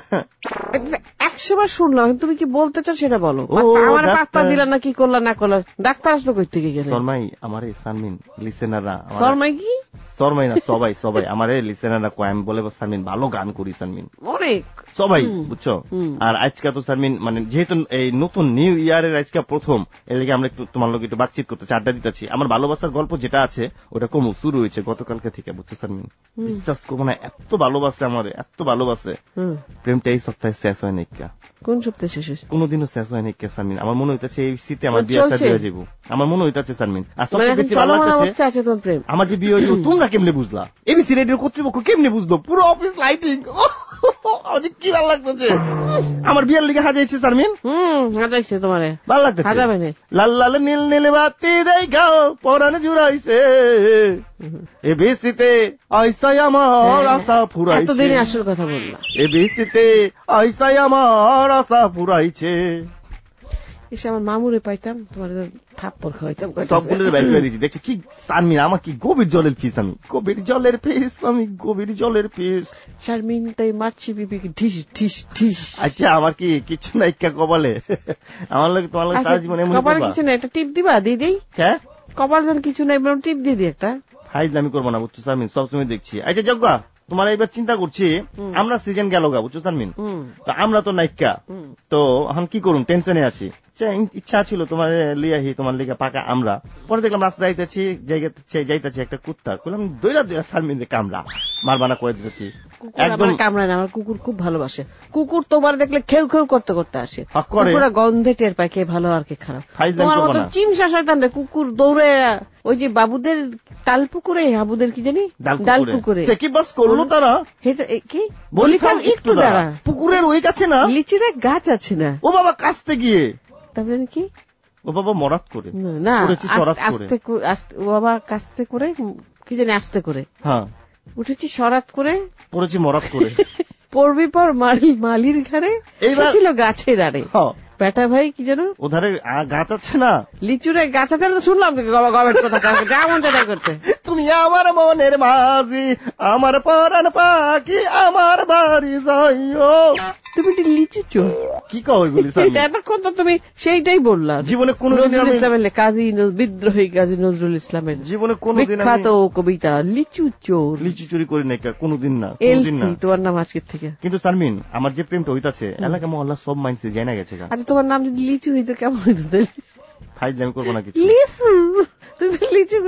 একশোবার শুনলাম, তুমি কি বলতে চাও সেটা বলো। আমার পাত্তা দিলা না, কি করলা না করলা, ডাক্তার আসলো কই থেকে গেলে? শর্মাই আমারে সানমিন লিসেনাররা, শর্মাই কি শর্মাই না সবাই সবাই আমারে লিসেনাররা কয় আমি বলে সানমিন ভালো গান করি, সানমিন অনেক সবাই বুঝছো। আর আজকে তো সানমিন মানে যেহেতু এই নতুন নিউ ইয়ারের আজকে প্রথম, এর লিগে আমরা একটু তোমার লোক একটু বাতচিত করতে আড্ডা দিতেছি। আমার ভালোবাসার গল্প যেটা আছে ওটা কম শুরু হয়েছে গতকালকে থেকে, বুঝছো সানমিন, বিশ্বাস করবো না, এত ভালোবাসে আমারে, এত ভালোবাসে, প্রেমটা এই সপ্তাহে শেষ হয় নাই। কোন সপ্তাহে শেষ হয়েছে? কোনদিনও শেষ হয় নাই সানমিন, আমার মনে হইতেছে এই শীতে আমার বিয়েটা দিয়ে যাবো, আমার মনে হইতেছে সানমিন। আর সবচেয়ে বেশি ভালো লাগতেছে আমার যে বিয়ে হইল, তোমরা কেমনে বুঝলা, এবিসি রেডিওর কর্তৃপক্ষ কেমনে বুঝলো, পুরো অফিস লাইটিং, কি ভালো লাগতেছে আমার বিয়ের লিগে হাজাইছে সানমিন। হম হাজাইছে তোমারে, ভালো লাগতেছে, হাজাবে না, লাল লাল নীল নীল বাতি রে গাও পরানে জুড়াইছে, এবিসিতে আইসাই আমার আশা ফুরাইছে, এতদিনে আসল কথা বললা, এবিসিতে আইসাই আমার আশা ফুরাইছে। এসে আমার মামুরে পাইতাম, তোমার থাপ্পড় খাওয়াইতাম, সবগুলোর বাইর করে দিচ্ছি। দেখছি কি শারমিন, আমার কি গভীর জলের ফিস, আমি গভীর জলের ফিস, আমি গভীর জলের ফিস। শারমিন তাই মারছি বিবিকে ঢিস ঢিস ঢিস। আচ্ছা আমার কি কিছু নাই কপালে, আমার লোক তোমার লোক সারা জীবন এমন কপালে কিছু নাই, একটা টিপ দিবা দিদি? হ্যাঁ কপাল যেন কিছু নাই, টিপ দিয়ে দিই একটা। ফাইজলামি করবো না বুঝছো শারমিন, সবসময় দেখছি। আচ্ছা যজ্ঞা তোমার এবার চিন্তা করছি, আমরা সিজন গেল গা বুঝছো শারমিন, তো আমরা তো নাইকা, তো এখন কি করুন, টেনশনে আছি। ইচ্ছা ছিল তোমার লিয়াহি তোমার লিগা পাকা আমরা, পরে দেখলাম রাস্তা যাইতেছি যাইতেছি একটা কুত্তা করলাম দইরা দইরা শারমিন কামড়া মারবানা করে দিতেছি, একদম কামড়ায় না। আমার কুকুর খুব ভালোবাসে, কুকুর তোমার দেখলে খেউ খেউ করতে করতে আসে, পুরো গন্ধে টের পায় কে ভালো আর কে খারাপ। তোমার মতো চিমসা শয়তান রে কুকুর দৌড়ে ওই যে বাবুদের তাল পুকুরে, বাবুদের কি জানি ডাল পুকুরে কি বাস করলো তারা, কি বলি একটু দাঁড়া, পুকুরের ওই কাছে না লিচুর এক গাছ আছে না, ও বাবা কাছতে গিয়ে, তারপরে কি ও বাবা মরাত করে না আস্তে ও বাবা কাস্তে করে কি জানি আস্তে করে, হ্যাঁ উঠেছি সরাত করে, পড়েছি মরাত করে, পড়বি পর মালি মালির ঘরে ছিল গাছের আরে বেটা ভাই কি জানো ওধারে গাছ আছে না, লিচুরে গাছ আছে, শুনলাম গবেট কথা যেমন যেটা করছে। তুমি আমার মনের মাঝি, আমার পরাণ পাখি, আমার বাড়ি যাইও, তুমি লিচু চোর কি কও এগুলি? এতক্ষণ তো তুমি সেইটাই বললা, জীবনে কোনদিন ইসলামের কাজী বিদ্রোহী কাজী নজরুল ইসলামের জীবনে কোনদিন বিখ্যাত কবিতা লিচু চোর, লিচু চুরি করি নাই কোনদিন না, কোনদিন না, তোমার নাম আজকের থেকে। কিন্তু শারমিন আমার যে প্রেমটা হইতাছে এলাকা মহল্লা সব মাইন্সে জানা গেছে, তোমার নাম যদি লিচু হইতো কেমন হইতো? ফাইজলামি করবো না কিছু, লিচু তুমি লিচু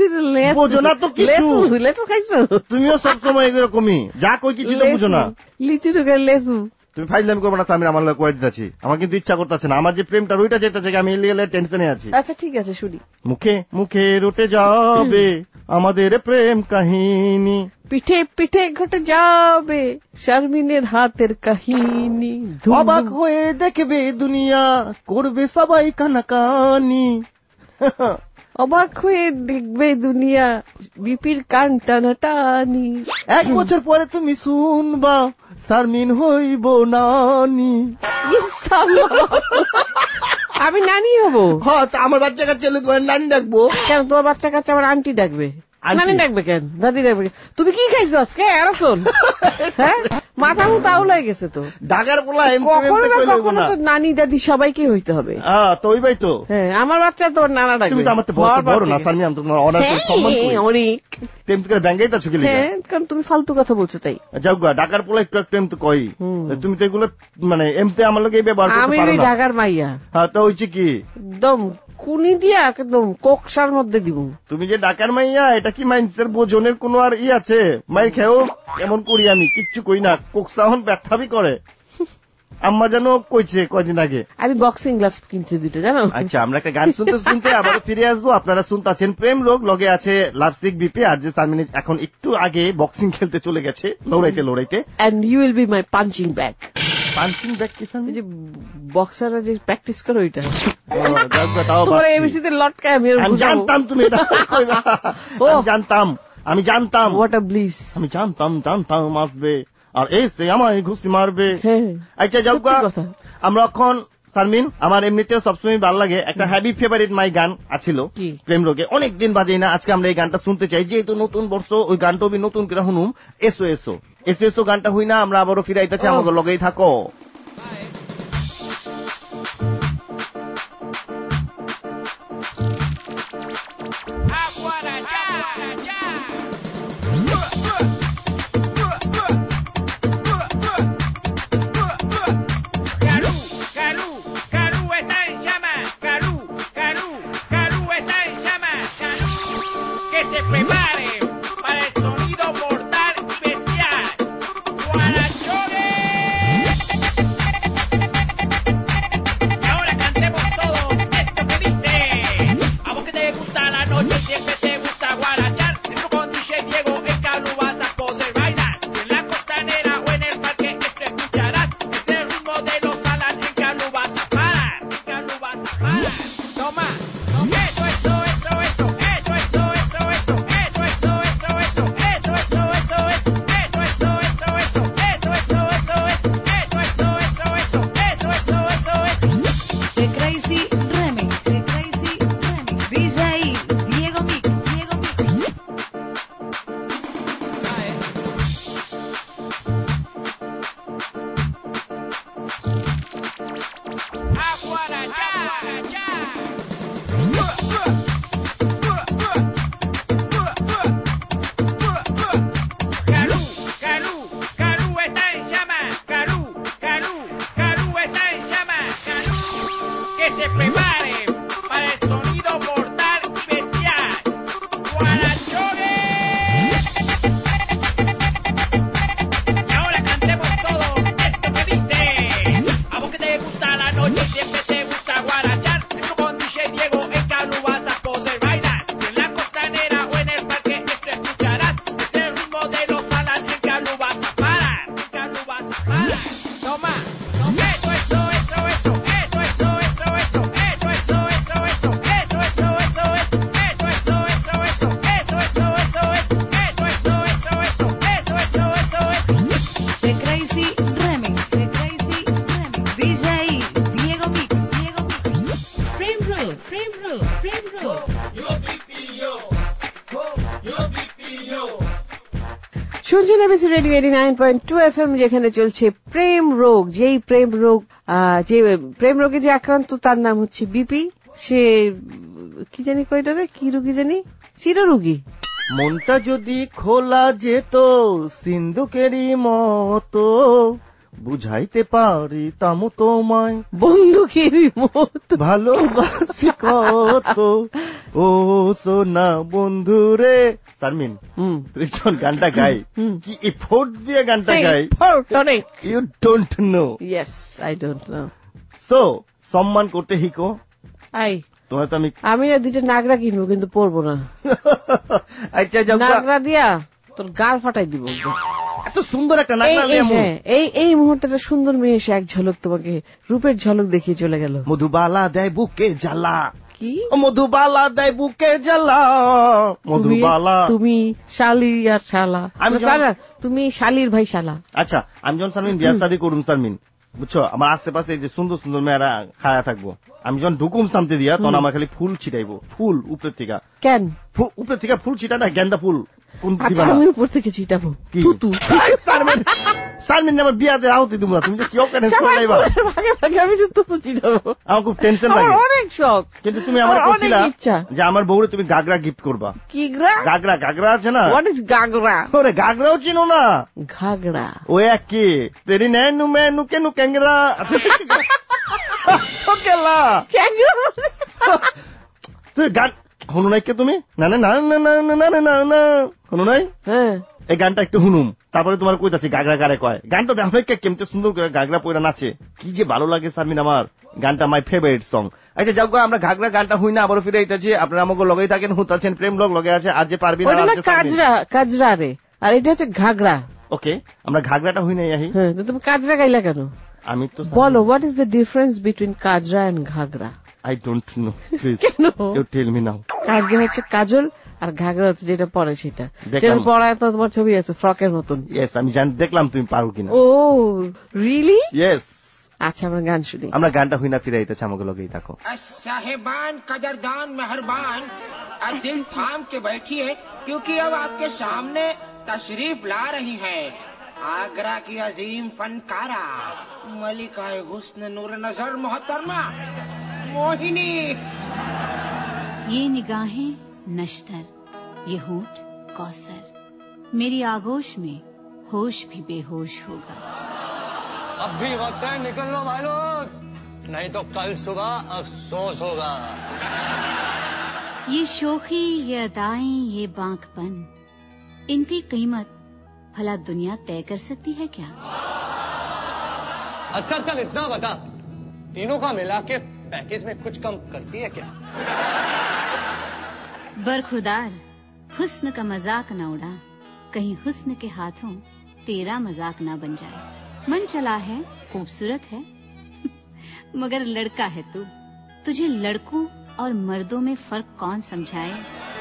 বোঝো না তো কিছু, লেচু খাইছো তুমিও সবসময় এরকমই যা কই কিছু তো বুঝো না, লিচু ঢুকে লেচু। তুমি ফাইজলামি করবো না আমি আমার লোক কয়ে দিতেছি, আমার কিন্তু ইচ্ছা করতেছে না, আমার যে প্রেমটা রইটা যেতেছে আমি এলে টেনশনে আছি। আচ্ছা ঠিক আছে শুনি, মুখে মুখে রুটে যাবে আমাদের প্রেম কাহিনী, পিঠে পিঠে ঘটে যাবে শারমিনের হাতের কাহিনী, অবাক হয়ে দেখবে দুনিয়া করবে সবাই কানাকানি, অবাক হয়ে দেখবে দুনিয়া বিপির কান টানাটানি, এক বছর পরে তুমি শুনবা শারমিন হইব নানি। আমি নানি হবো? হ্যাঁ আমার বাচ্চা কাচ্চা তোমার নানি ডাকবো কেন? তোমার বাচ্চা কাচ্চা আমার আন্টি ডাকবে। নানি ডাকবে কেন, দাদি ডাকবে কেন? তুমি কি খাইছো আজকে? আর শোন, হ্যাঁ মাথা মুথা আউলাই গেছে তো। ঢাকার পোলা কখনো না কখনো তো নানি দাদি সবাইকে হইতে হবে। হ্যাঁ তো ওই ভাই তো। হ্যাঁ আমার বাচ্চা তো নানা ডাকবে। তুমি তো আমার বড় না সালমি, আমি তোমার অনার সম্মান করি অনেক। তেমনি করে ব্যাঙ্গাই তো চুকে হ্যাঁ কারণ তুমি ফালতু কথা বলছো তাই। যাও গা, ঢাকার পোলা একটু একটু এমনি কই, তুমি তো এগুলো মানে এমতে আমার লোক এই ব্যবহার করতে পারো না। আমি ঢাকার মাইয়া। হ্যাঁ তো হইছে কি একদম কুনি দিয়া একদম কোকসার মধ্যে দিব। তুমি যে ঢাকার মাইয়া, এটা কি মাইন্সের বোজনের কোন আর ই আছে? মাই খেও এমন করি আমি, কিচ্ছু কই না, কোকসাহন ব্যথাবি করে। আম্মা জানো কইছে কয়দিন আগে আমি বক্সিং গ্লাস কিনছি দুটো, জানো। আচ্ছা আমরা একটা গান শুনতে শুনতে আবার ফিরে আসবো। আপনারা শুনতেছেন প্রেম রোগ, লগে আছে লাভসিক বিপি আর যে চার মিনিট এখন একটু আগে বক্সিং খেলতে চলে গেছে লড়াইতে লড়াইতে। And you will be my punching bag. Punching bag কি সামনে যে বক্সাররা যে প্র্যাকটিস করে ওইটা। তাও তোমার এবিসিতে লটকায় আমি জানতাম তুমি এটা কইবা। আমি জানতাম আমি জানতাম হোয়াট আ ব্লিস। আমি জানতাম জানতাম আসবে আর এসে আমায় ঘুষি মারবে। আচ্ছা যাও আমরা এখন সালমিন, আমার এমনিতেও সবসময় ভালো লাগে একটা হ্যাভি ফেভারিট মাই গান আছিল প্রেম রোগে, অনেকদিন বাজে না। আজকে আমরা এই গানটা শুনতে চাই, যেহেতু নতুন বর্ষ ওই গানটা নতুন করে শুনুম। এসো এসো এসো এসো গানটা হই না, আমরা আবারও ফিরাইতেছি, আমাকে লগেই থাকো। শুনছেন ABC radio eighty nine point two F M, যেখানে চলছে প্রেম রোগ। যেই প্রেম রোগ যে প্রেম রোগে যে আক্রান্ত তার নাম হচ্ছে বিপি। সে কি জানি কয়টা রে, কি রোগী জানি, চিররোগী। মনটা যদি খোলা যেত সিন্ধুকেরই মতো, বুঝাইতে পারি তাম তোমায় বন্ধুকেরই মতো ভালোবাসি কত, ও সোনা বন্ধু রে। সারমিন ত্রিজন গানটা গাই কি এফোর্ট দিয়ে গানটা গাই, you don't know. Yes I don't know. So সম্মান করতে হিকো। আই তোমার তো আমি আমি না দুইটা নাগরা কিনবো, কিন্তু পরবো না। আচ্ছা যাও, নাগরা দিয়া তোর গাল ফাটাই দিব। এত সুন্দর একটা নাগরা নিয়ে এই এই মুহূর্তে সুন্দর মেয়ে এসে এক ঝলক তোমাকে রূপের ঝলক দেখিয়ে চলে গেল। মধুবালা দেয় বুকে জ্বালা, কি মধুবালা দেয় বুকে জ্বালা, মধুবালা। তুমি শালি আর শালা, আমি তুমি শালির ভাই শালা। আচ্ছা আমি যখন সারমিন বিয়ার শাদী করুন সারমিন, বুঝছো আমার আশেপাশে যে সুন্দর সুন্দর মেয়েরা খায়া থাকবো, আমি যখন ঢুকুম সামতে দিয়া তখন আমার খালি ফুল ছিটাইবো, ফুল উপরের থেকে। কেন উপরের থেকে ফুল ছিটা না, গেন্দা ফুল কোন আচ্ছা আমি উপর থেকে ছিটাবো তুতু সালমিন আমার বিয়াতে আহতি দিব না, তুমি যে কি অকারেন্স করলাইবা ভাগে ভাগে আমি তুতু ছিটাবো। আমার খুব টেনশন লাগে, অনেক শখ। কিন্তু তুমি আমার কইছিলা যে আমার বউরে তুমি গাগরা গিফট করবা। কি গ্রা? গাগরা গাগরা আছে না? What is ghagra? ওরে গাগরাও চিনো না? ঘাগরা ওই এক কি তেরি নেনু মেনু কেনু ক্যাংরা ওকেলা ক্যাংরা তুই গান শুনো নাই কে তুমি? না না না না না না না না না শুনো নাই? হ্যাঁ এই গানটা একটু শুনুম, তারপরে তোমার কইতাছি গাগরা গারে কয়। গানটা দেখো কেমতে সুন্দর করে গাগরা পয়রা নাচে, কি যে ভালো লাগে শারমিন আমার। গানটা মাই ফেভারিট সং। আচ্ছা যাও আমরা ঘাগরা গানটা হই না আবারও ফিরে আইতাছি। আপনারা আমাকে লগেই থাকেন, হুতাছেন প্রেম লগ লগে আছে আর যে পারবি না কাজরা কাজরা রে, আর এটা হচ্ছে ঘাগরা। ওকে আমরা ঘাগরাটা হই নাই আহি। হ্যাঁ তুমি কাজরা গাইলা কেন? আমি তো বলো what is the difference between kajra and ghagra? I don't know, please can you tell me now. কাজরা হচ্ছে কাজল আর ঘাগরা হচ্ছে যেটা পরে সেটা, যেটা পরায় তো তোমার ছবি আছে ফ্রকের মতন। ইয়েস আমি জানি, দেখলাম তুমি পারো কিনা। Oh really? ইয়েস। আচ্ছা আমরা গান শুনি। আমরা গানটা হই না ফিরে আইতাছি, আমাকে লগেই থাকো। साहिबान कदरदान मेहरबान दिल थाम के बैठिए, क्योंकि अब आपके सामने तशरीफ ला रही है आगरा की अजीम फनकारा मलिका हुस्न नूर नजर मोहतरमा मोहिनी। ये निगाहें नश्तर, ये होंठ कौसर, मेरी आगोश में होश भी बेहोश होगा। अब भी वक्त है, निकल लो भाई लोग, नहीं तो कल सुबह अफसोस होगा। ये शोखी, ये अदाएं, ये बांकपन, इनकी कीमत भला दुनिया तय कर सकती है क्या? अच्छा चल इतना बता, तीनों का मिला के पैकेज में कुछ कम करती है क्या? बरखुरदार हुस्न का मजाक न उड़ा, कहीं हुस्न के हाथों तेरा मजाक न बन जाए। मन चला है, खूबसूरत है, मगर लड़का है तू, तुझे लड़कों और मर्दों में फर्क कौन समझाए?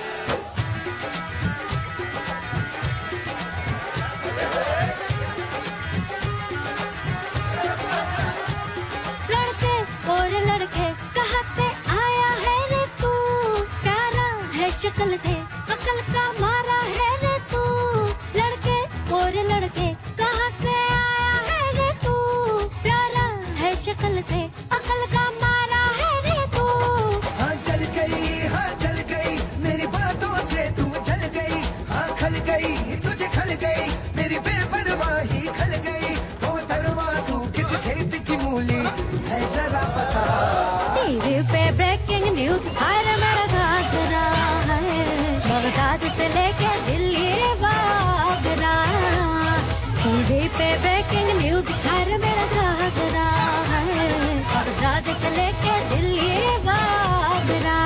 लड़के और लड़के कहाँ से आया है रे तू, प्यारा है शक्ल से अकल का मारा है रे तू। लड़के और लड़के कहाँ से आया है रे तू, प्यारा है शक्ल से अकल का मारा है रे तू। हाँ चल गई, हाँ चल गई, मेरी बातों से तुम चल गई। हाँ खल गई, तुझे खल गई, मेरी बेपरवाही खल गई। तो धरवा तू किस खेत की मूली है जरा बता। टीवी पे ब्रेकिंग न्यूज हर मेरा घाघरा है, बगदाद से लेके दिल्ली बागरा। टीवी पे ब्रेकिंग न्यूज हर मेरा घाघरा है, बगदाद से लेके दिल्ली बागरा।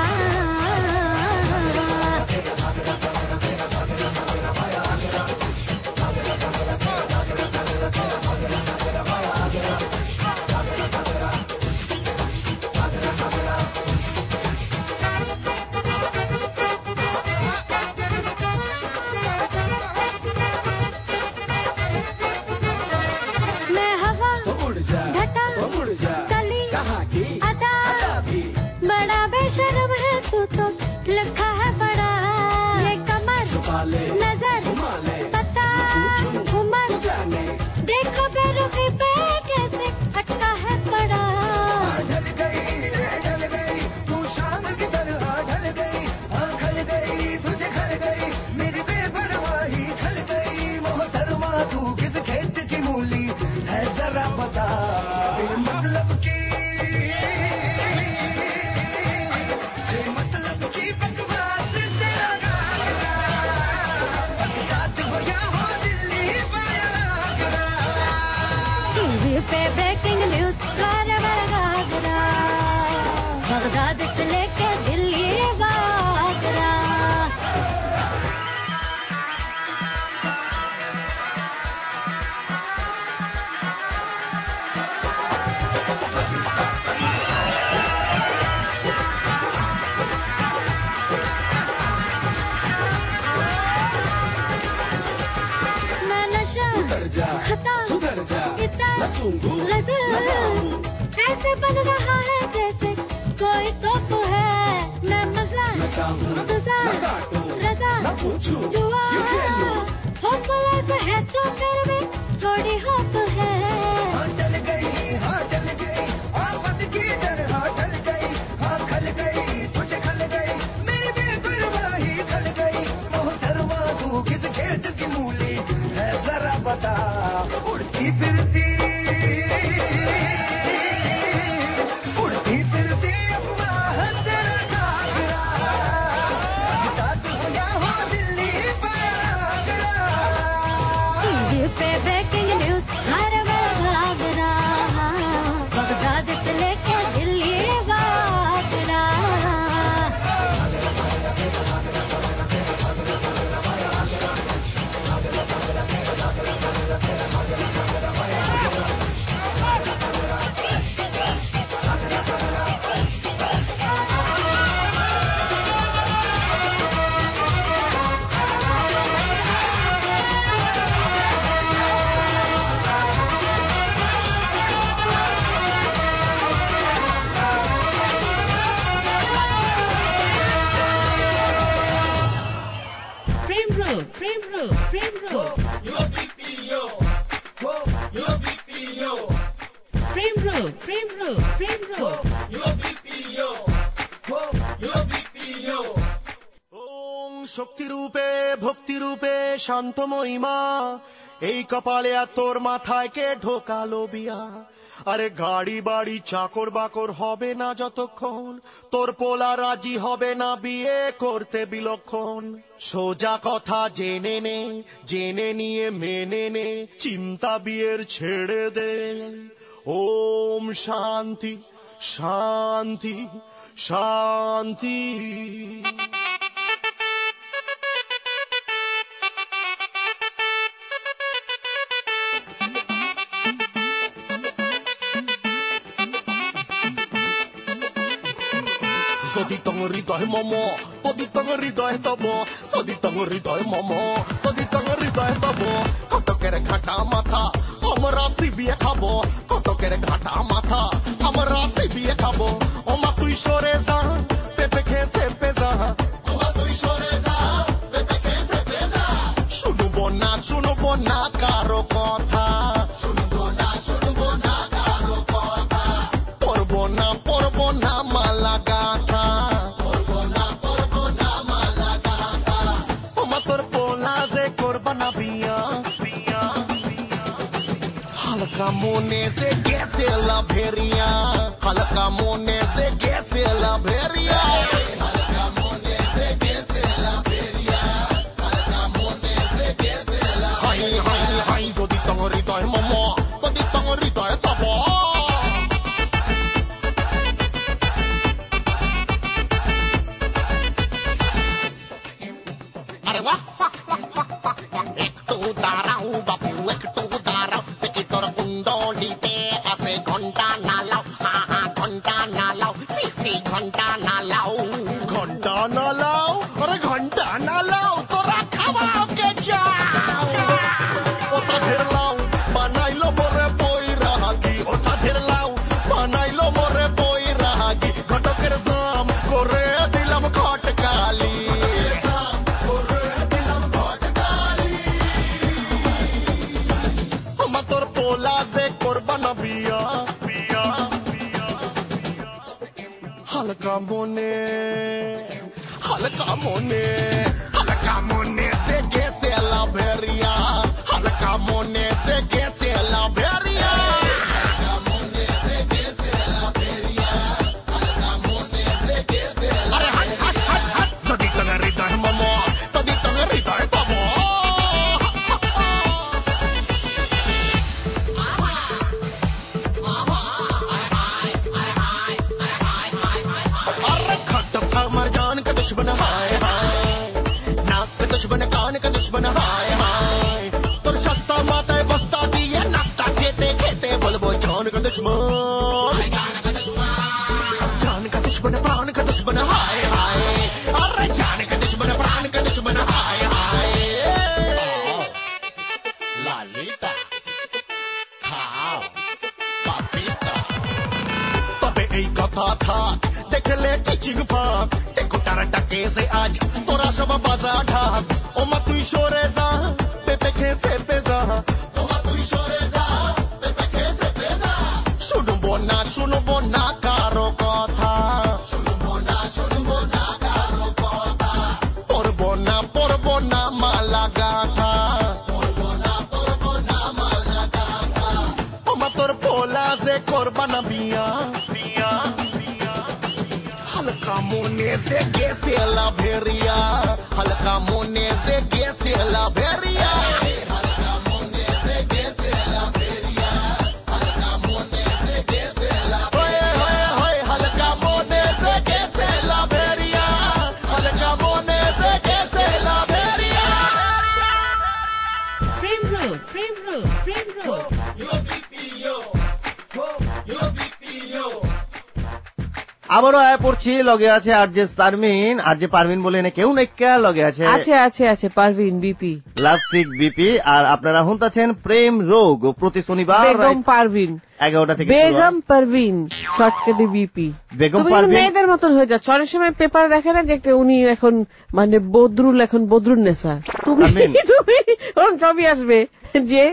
मैं हवा तो उड़ जा, घटा तो उड़ जा, कली कहाँ की अदा, अदा भी। बड़ा बेशर्म है तू तो लिखा है बड़ा। ये कमर छुपा ले, नजर घुमा ले, पता पूछूं उमर तो जाने। देखो बेरुखी पे कैसे अटका है पड़ा। ढल गई, ढल गई, तू शाम की तरह ढल गई। हाँ खल गई, तुझे खल गई, मेरी बेपरवाही खल गई। मोहतरमा तू किस खेत की मूली है जरा बता। मतलब की मतलब की बकवास तेरा गाना, बात हो या हो दिल्ली पाया आगरा। टीवी पे ब्रेकिंग न्यूज हर मेरा घाघरा, बगदाद से लेके दिल्ली बागरा। मैं नशा उतर जा, खता सुधर जा, इतना न सूंघू, गजल बन रहा है जैसे कोई तोप है मैं मजा मजा रजा जुआ होपलेस है तो मेरे में थोड़ी होप है हाँ चल गई हाँ चल गई आफत की डर हाँ चल गई हाँ खल गई तुझे खल गई मेरी बेपरवाही खल गई मोहतरमा तू किस खेत की मूली है जरा बता उड़ती फिरती उड़ती फिरती अम्मा है तेरा घाघरा साथ हो या हो दिल्ली पर आगरा टीवी पे ब्रेकिंग न्यूज हर वक्त आगरा बगदाद से लेके Delhi Agra Frame Road, Frame Road, Frame Road. Frame Road, Frame Road, Frame Road. ওম শক্তি রূপে ভক্তি রূপে শান্ত মহিমা এই কপালে আর তোর মাথায় কে ঢোকালো বিয়া আরে গাড়ি বাড়ি চাকর বাকর হবে না যতক্ষণ তোর পোলা রাজি হবে না বিয়ে করতে বিলক্ষণ সোজা কথা জেনে নে জেনে নিয়ে মেনে নে চিন্তা বিয়ের ছেড়ে দে ওম শান্তি শান্তি শান্তি যদি তোমার হৃদয় মম যদি তোমার হৃদয় তব যদি তোমার হৃদয় মম যদি তোমার হৃদয় তব কটকের ঘাটা মাথা আমরা বিয়ে খাবো কটকের ঘাটা মাথা আমরা বিয়ে খাবো ওমা তুই সরে যা পেপে খেতে পেজা ওমা তুই সরে যা পেপে খেতে পেজা শুনবো না শুনবো না কারো কথা শুনবো না শুনবো না কারো কথা পড়বো না পড়বো না মালা গাথা পড়বো না পড়বো না মালা গাথা ওমা তোর পোলা যে করবা না বিয়া হালকা মনে সে গেছে লাভেরিয়া হালকা মনে সে গেছে লাভেরিয়া হালকা মনে সে গেছে লাভেরিয়া হালকা মনে সে গেছে হাই হাই হাই যদি তোমার হৃদয় মম যদি তোমার হৃদয় তব আরে বাহ একটু দাঁড়াও বাপু একটু দাঁড়াও দেখি তোর কুণ্ডলিতে আছে ঘন্টা না লাও হা হা ঘন্টা না লাও সিসি ঘন্টা না লাও ঘন্টা না লাও আরে ঘন্টা না লাও তোরা খাওয়াও কে যাও ওটা ধের লাও বানাইলো মোরে বই রাহাগি ওটা ধের লাও বানাইলো মোরে বই রাহাগি ঘটকের দাম করে দিলাম খটকালি তোর পোলা যে করবা না বিয়া বিয়া হালকা মনে হালকা মনে হালকা মনে সে গেছে লাভেরিয়া হালকা মনে সে গেছে লাভেরিয়া হালকা মনে সে গেছে লাভেরিয়া হালকা মনে সে গেছে আরে হাট হাট হাট হাট যদি তোমার হৃদয় মম যদি তোমার হৃদয় পাবো मर जान का दुश्मन हाय हाय नाक का दुश्मन कान का दुश्मन हाय हाय तुर सत्ता माता बस्ता दिए नाश्ता खेते खेते बोलबो जान का दुश्मन जान का दुश्मन प्राण का दुश्मन हाय हाय अरे जान का दुश्मन प्राण का दुश्मन हाय हाय लालिता खाओ पपीता দেখলে চিচিং ফাঁক টেকুটার ডাকে যে আজ তোরা সব বাজা ঢাক ও মা তুই সরে যা পেপে খেয়ে চেপে যা ও মা তুই সরে যা পেপে খেয়ে চেপে যা শুনবো না শুনবো না কারো কথা শুনবো না শুনবো না কারো কথা পরবো না পরবো না মালা গাথা পরবো না পরবো না মালা গাথা ও মা তোর পোলা যে করবা না বিয়া বিয়া हल्का मुने से गेसे ला भेरिया हल्का मुने से गेसे ला भेरिया हल्का मुने से गेसे ला भेरिया हल्का मुने से गेसे ला होए होए होए हल्का मुने से गेसे ला भेरिया हल्का मुने से गेसे ला भेरिया Prem Road, Prem Road, Prem Road. yo yo yo yo আবারও আয় পড়ছি লগে আছে আর যে সারমিন আর যে পারভিন বলে এনে কেউ নেকা লগে আছে আছে আছে আছে পারভিন বিপি লাভসিক বিপি আর আপনারা শুনতেছেন প্রেম রোগ প্রতি শনিবার বেগম পারভিন এগারোটা থেকে বেগম পারভিন শর্টকাটে বিপি বেগম তুমি পারভিন মেয়েদের মতন হয়ে যাচ্ছ অনেক সময় পেপার দেখে না যে একটা উনি এখন মানে বদরুল এখন বদরুল নেশা তুমি তুমি ওরকম ছবি আসবে যে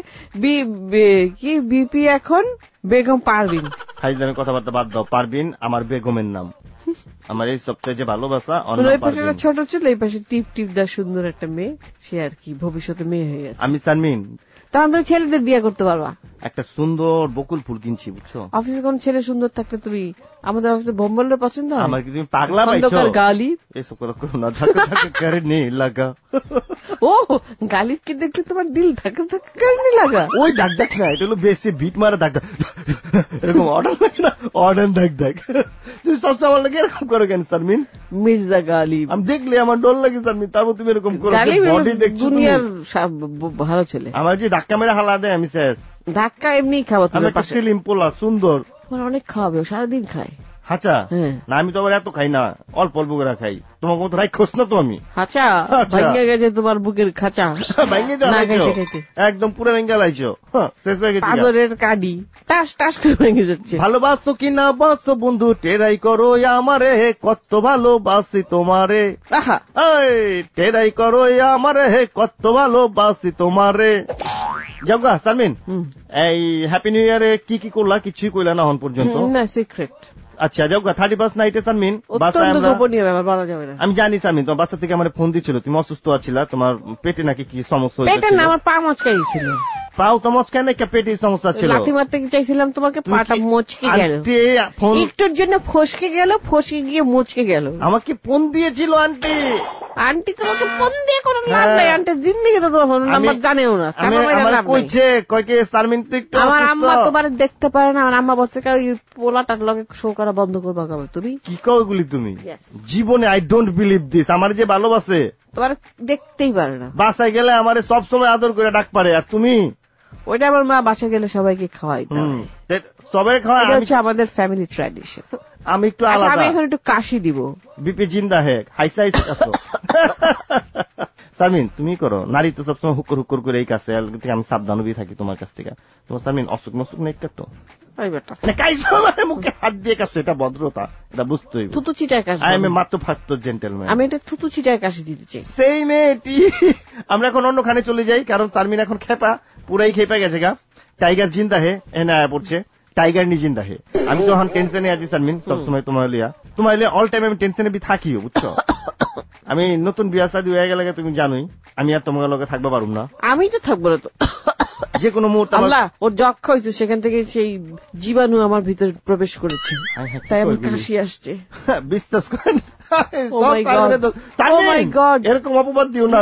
কি বিপি এখন বেগম পারভিন হাইজলামি কথাবার্তা বাদ দাও পারভিন আমার বেগমের নাম আমার এই সবচেয়ে যে ভালোবাসা ওই পাশে ছোট ছোট এই পাশে টিপ টিপ দা সুন্দর একটা মেয়ে সে আর কি ভবিষ্যতে মেয়ে হয়ে গেছে আমি সারমিন তখন তুমি ছেলেদের বিয়ে করতে পারবা একটা সুন্দর বকুল ফুল কিনছি বুঝছো অফিসে কোন ছেলে সুন্দর থাকলে তুমি আমাদের অফিসে বোম্বলটা পছন্দ হয় আমার কি তুমি পাগলা পাইছো গালি এসব কথা করো না ধাক্কা ধাক্কা করে নে লাগা ও গালিব কি দেখলে তোমার দিল ধাক্কা ধাক্কা করে লাগা ওই দাগ দাগ না এটা হলো বেশি বিট মারা দাগ দাগ এরকম অর্ডার লাগে না অর্ডার দাগ দাগ তুই সবসময় আমার লাগে এরকম করো কেন সারমিন মির্জা গালিব আমি দেখলে আমার ডর লাগে সারমিন তারপর তুমি এরকম করো বডি দেখছো দুনিয়ার ভালো ছেলে আমার যে ধাক্কা মেরে হালা দেয় আমি শেষ ধাক্কা এমনি খাবো তুমি একটা স্লিম পোলা সুন্দর তোমার অনেক খাওয়াবে সারাদিন খায় হাঁচা না আমি তো আবার এত খাই না অল্প অল্প করে খাই তোমাকে মতো রাখোস না তো আমি হাঁচা ভাঙ্গে গেছে তোমার বুকের খাঁচা ভাঙ্গে যাও একদম পুরো ভেঙ্গে লাইছো শেষ হয়ে গেছে পাথরের কাডি টাস টাস করে ভেঙে যাচ্ছে ভালোবাসো কি না বাসো বন্ধু টেরাই করো আমারে কত ভালোবাসি তোমারে টেরাই করো আমারে কত ভালোবাসি তোমারে যাওগা সারমিন এই হ্যাপি নিউ ইয়ারে কি কি করলা কিছুই কইলা না হন পর্যন্ত না সিক্রেট আচ্ছা যাওগা থার্টি ফার্স্ট নাইটে সারমিন আমি জানি সারমিন তোমার বাসা থেকে আমার ফোন দিচ্ছিল তুমি অসুস্থ আছিলা তোমার পেটে নাকি কি সমস্যা হয়েছিল পেটে না আমার পা মচকাই ছিল পাও তো মচকা নাকি পেটে সমস্যা ছিল লাথি মারতে চাইছিলাম তোমাকে পাটা মচকে গেল একটুর জন্য ফসকে গেল ফসকে গিয়ে মচকে গেল আমাকে ফোন দিয়েছিল আন্টি আন্টি তোমাকে ফোন দিয়ে কোনো লাভ নাই আন্টি জিন্দেগি তো তোমার ফোন নাম্বার জানেও না আমার কইছে কইকে সারমিন তো একটু আমার আম্মা তোমার দেখতে পারে না আমার আম্মা বলছে ওই পোলাটার লগে শো করা বন্ধ করবা কবে তুমি কি কও এগুলি তুমি জীবনে আই ডোন্ট বিলিভ দিস আমার যে ভালোবাসে তোমার দেখতেই পারে না বাসায় গেলে আমারে সব সময় আদর করে ডাক পারে আর তুমি ওইটা আমার মা বাসায় গেলে সবাইকে খাওয়াই সবাই খাওয়াই হচ্ছে আমাদের ফ্যামিলি ট্র্যাডিশন আমি একটু আলাদা আমি এখন একটু কাশি দিব বিপি জিন্দা হে হাইসা হাইসা কাছো সারমিন তুমি করো নারী তো সবসময় হুকুর হুকুর করে এই কাছে আমি সাবধানই থাকি তোমার কাছ থেকে তোমার সারমিন অসুখ মসুখ নেই তো মুখে হাত দিয়ে কাছে এটা ভদ্রতা এটা বুঝতে হইবে থুতু চিটায় কাশি আই এম এ মাত্র ফাক্ত জেন্টেলম্যান আমি এটা থুতু চিটায় কাশি দিতে চাই সেই মেয়েটি আমরা এখন অন্য খানে চলে যাই কারণ সারমিন এখন খেপা পুরাই খেপা গেছে গা টাইগার জিন্দা হে এনে আয়া পড়ছে টাইগার নি জিন্দা হে আমি তো এখন টেনশনে আছি সারমিন সবসময় তোমার লিয়া তোমার লিয়া অল টাইম আমি টেনশনে বি থাকিও বুঝছো আমি নতুন বিয়া শাদী হয়ে গেলে তুমি জানোই আমি আর তোমার লগে থাকতে পারুম না আমি তো থাকবো না তো যে কোনো মুহূর্তে আল্লাহ ওর যক্ষ হয়েছে সেখান থেকে সেই জীবাণু আমার ভিতরে প্রবেশ করেছে তাই আমার কাশি আসছে বিশ্বাস করেন এরকম অপবাদ দিও না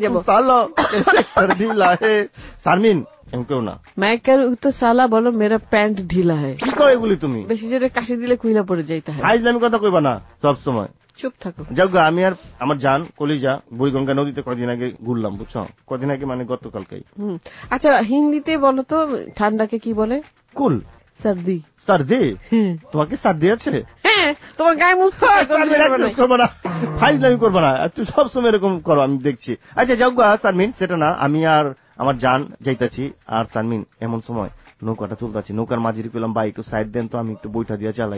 সারমিন এমকেও না মাইকার তো সালা বলো মেরা প্যান্ট ঢিলা হয় কি কয় এগুলি তুমি বেশি জোরে কাশি দিলে কুইলা পড়ে যাইতে হয় আইজলামি কথা কইবা না সব সময় চুপ থাকো যাও গা আমি আর আমার জান কলিজা বুড়িগঙ্গা নদীতে কদিন আগে ঘুরলাম বুঝছো কদিন আগে মানে গতকালকেই আচ্ছা হিন্দিতে বলো তো ঠান্ডাকে কি বলে কুল সর্দি সর্দি তোমাকে সর্দি আছে হ্যাঁ তোমার গায়ে মুখ করবো না ফাইজলামি করবো না তুই সবসময় এরকম করো আমি দেখছি আচ্ছা যাও গা সারমিন সেটা না আমি আর আমার জান যাইতাছি আর সারমিন এমন সময় নৌকাটা তুলতাছি নৌকার মাঝির পেলাম বা একটু সাইড দেন তো আমি একটু বইটা দিয়ে চালাই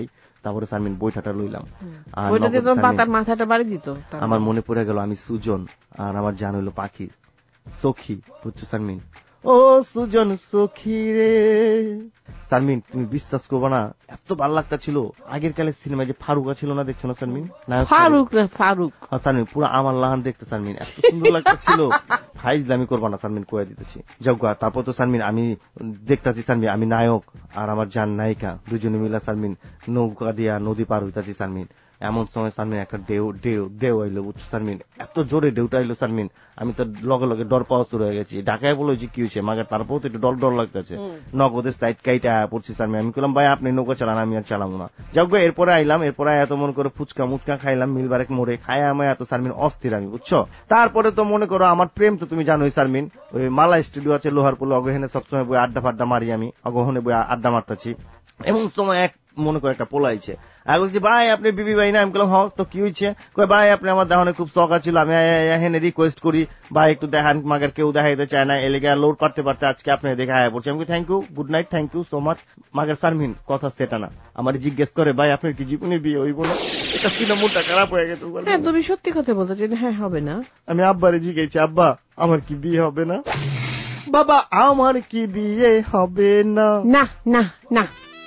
তারপরে সারমিন বইটাটা লইলাম আর বইটা দিয়ে তো পাতার মাথাটা বাড়ি দিত। আমার মনে পড়ে গেল আমি সুজন আর আমার জান হইলো পাখি সখী, বুঝছো সারমিন? ও সুজন সখী রে। সারমিন তুমি বিশ্বাস করবো না, এত ভালো লাগতা ছিল। আগের কালের সিনেমায় যে ফারুকা ছিল না, দেখছো না সারমিন? ফারুক ফারুক সারমিন পুরো আমার লাহান দেখতে সারমিন, এত সুন্দর লাগতা ছিল। ফাইজলামি করবা না সারমিন, কয়ে দিতেছি। যাও গা, তারপর তো সারমিন আমি দেখতাছি সারমিন আমি নায়ক আর আমার জান নায়িকা দুজনে মিলা সারমিন নৌকা দিয়া নদী পার হইতাছি সারমিন। এমন সময় সারমিন একটা ঢেউ ঢেউ ঢেউ আইলো, বুঝছো সারমিন? এত জোরে ঢেউটা আইলো সারমিন, আমি তো লগে লগে ডর পাওয়া শুরু হয়ে গেছি। ঢাকায় বলো যে কি হয়েছে, মাগার তারপর তো একটু ডর ডর লাগতেছে। নগদের সাইড কাইটা পড়ছি সারমিন। আমি বললাম ভাই আপনি নৌকা চালান, আমি আর চালাবো না। যাও গো, এরপরে আইলাম, এরপরে এত মনে করো ফুচকা মুচকা খাইলাম মিলবারেক মোড়ে, খায় আমার এত সারমিন অস্থির আমি, বুঝছো? তারপরে তো মনে করো আমার প্রেম তো তুমি জানোই সারমিন, ওই মালা স্টুডিও আছে লোহারপুলে, অগহেনে সবসময় বই আড্ডা ফাড্ডা মারি আমি, অগহনে বই আড্ডা মারতাছি। এমন সময় এক মনে করে একটা পোলাইছে, আমি বলছি ভাই আপনি বিবি ভাই না? আমি বললাম হ্যাঁ। তো কি হয়েছে? কই ভাই আপনি আমার দেখানে খুব শখা ছিল, আমি এখানে রিকোয়েস্ট করি ভাই একটু দেখান, মাগার কেউ দেখাইতে চায় না, এলাকা লোড পারতে পারতে আজকে আপনি দেখে আয়া পড়ছি। আমি thank you, good night, thank you so much. মাগার সারমিন কথা সেটা না, আমার জিজ্ঞেস করে ভাই আপনার কি জীবনে বিয়ে হইব না? এটা শুনে মনটা খারাপ হয়ে গেছে। হ্যাঁ তুমি সত্যি কথা বলছো যে হ্যাঁ হবে না। আমি আব্বারে জিজ্ঞেসছি আব্বা আমার কি বিয়ে হবে না? বাবা আমার কি বিয়ে হবে না? না না না।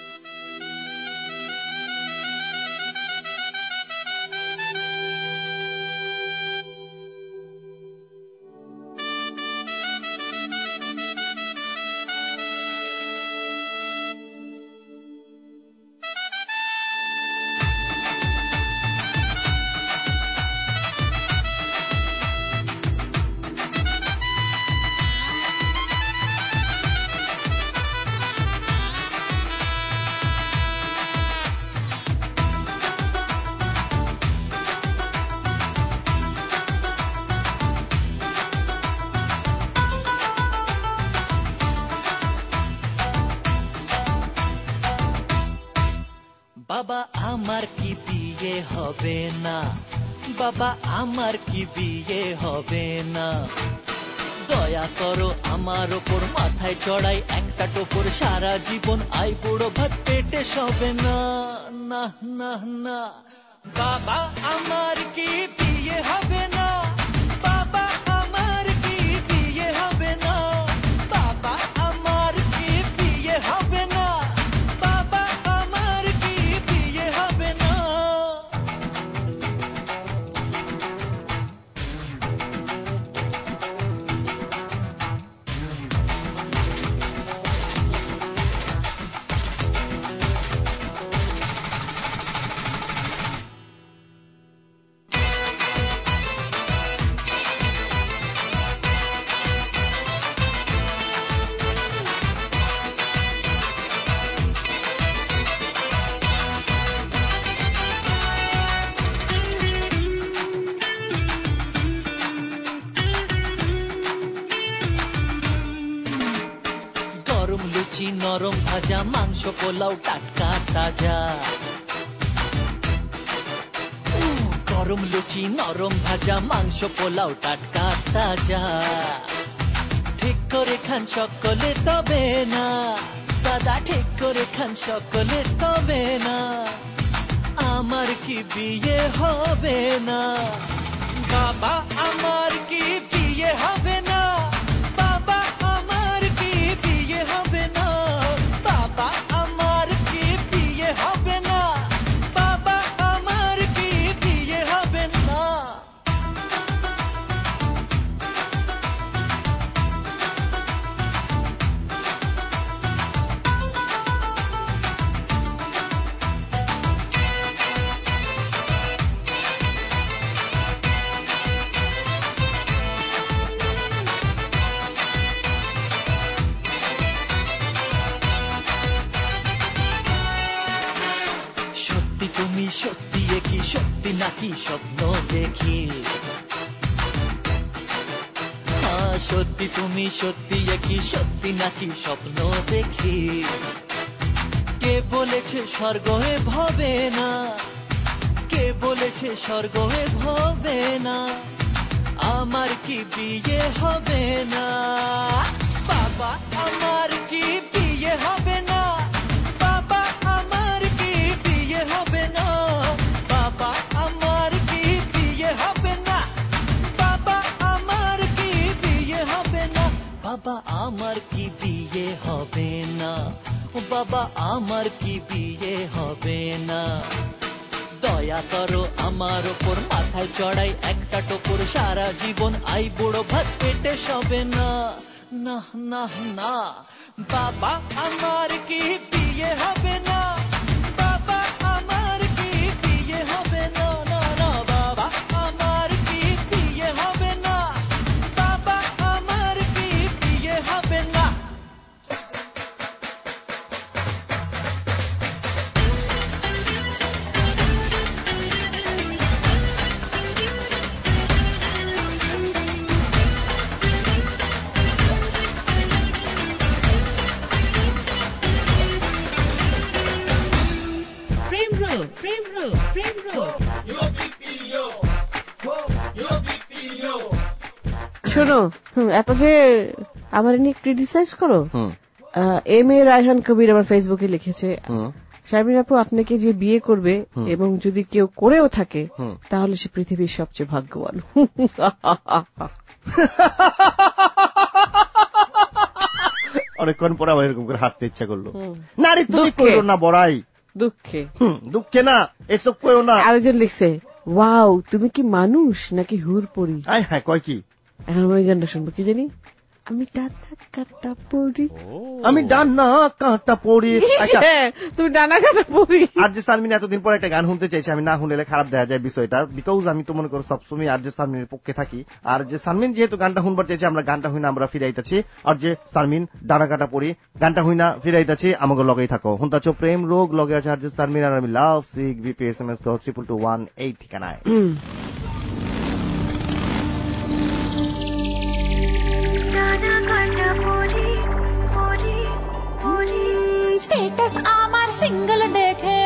বাবা আমার কি বিয়ে হবে না, বাবা আমার কি বিয়ে হবে না, দয়া করো আমার ওপর মাথায় চড়াই একটা টোপর, সারা জীবন আই বুড়ো ভাত পেটে সবে না, না না না। বাবা আমার কি বিয়ে হবে না, বাবা আমার কি বিয়ে হবে না, বাবা আমার কি বিয়ে হবে না, বাবা আমার কি বিয়ে হবে না। নরম ভাজা মাংস পোলাও টাটকা তাজা, গরম লুচি নরম ভাজা মাংস পোলাও টাটকা তাজা, ঠিক করে খান সকলে তবে না, দাদা ঠিক করে খান সকলে তবে না, আমার কি বিয়ে হবে না, বাবা আমার কি বিয়ে হবে না, বাবা আমার কি বিয়ে হবে না, বাবা আমার কি বিয়ে হবে না, বাবা আমার কি বিয়ে হবে না। তুমি সত্যি কি সত্যি নাকি স্বপ্ন দেখি, সত্যি তুমি সত্যি কি সত্যি নাকি স্বপ্ন দেখি, কে বলেছে স্বর্গ হবে না, কে বলেছে স্বর্গ হবে না, আমার কি বিয়ে হবে না, বাবা আমার কি বিয়ে হবে না, বাবা আমার কি বিয়ে হবে আমার কি বিয়ে হবে না? দয়া করো আমার ওপর, মাথায় চড়াই একটা টোপর, সারা জীবন আই বুড়ো ভাত পেটে সবে না। না না না, বাবা আমার কি বিয়ে হবে না? বাবা আমার কি বিয়ে হবে না? না না, বাবা আমার কি বিয়ে হবে না? বাবা আমার কি বিয়ে হবে না? Frame roll, frame roll, frame roll. শোনো, হুম, এত যে আমার নিয়ে ক্রিটিসাইজ করো। হুম আহ, এম এ রায়হান কবির আমার ফেসবুকে লিখেছে, হুম শারমিন আপু আপনাকে যে বিয়ে করবে হুম। এবং যদি কেউ করেও থাকে হুম। তাহলে সে পৃথিবীর সবচেয়ে ভাগ্যবান। অনেকক্ষণ পরে আমার এরকম করে হাসতে ইচ্ছা করলো। হুম। নারী তুমি দুঃখে। করো না বড়াই, দুঃখে। হুম, দুঃখে না, এসব করো না। আরেকজন লিখছে, ওয়াও তুমি কি মানুষ নাকি হুর পরি? আয় হ্যাঁ, কয় কি? এখন আমি ওই গানটা শুনবো, কি জানি, আমি ডানা কাটা পড়ি। আমি ডানা কাঁটা পড়ি। আচ্ছা, হ্যাঁ, তুমি ডানা কাটা পড়ি। আর যে সালমিন এতদিন পর একটা গান শুনতে চাইছে, আমি না শুনলে খারাপ দেখা যায় বিষয়টা, বিকজ আমি তো মনে করো সবসময় আর যে সালমিনের পক্ষে থাকি। আর যে সালমিন যেহেতু গানটা শুনবার চাইছে, আমরা গানটা হই না আমরা ফিরাইতেছি। আর যে সালমিন ডানা কাটা পড়ি গানটা হই না ফিরাইতেছি, আমাকে লগেই থাকো। শুনতাছো প্রেম রোগ, লগে আছে আর যে সালমিন আর আমি love sick VP S M S তো ট্রিপল টু ওয়ান এই ঠিকানায়। স্টেটাস আমার সিঙ্গল দেখে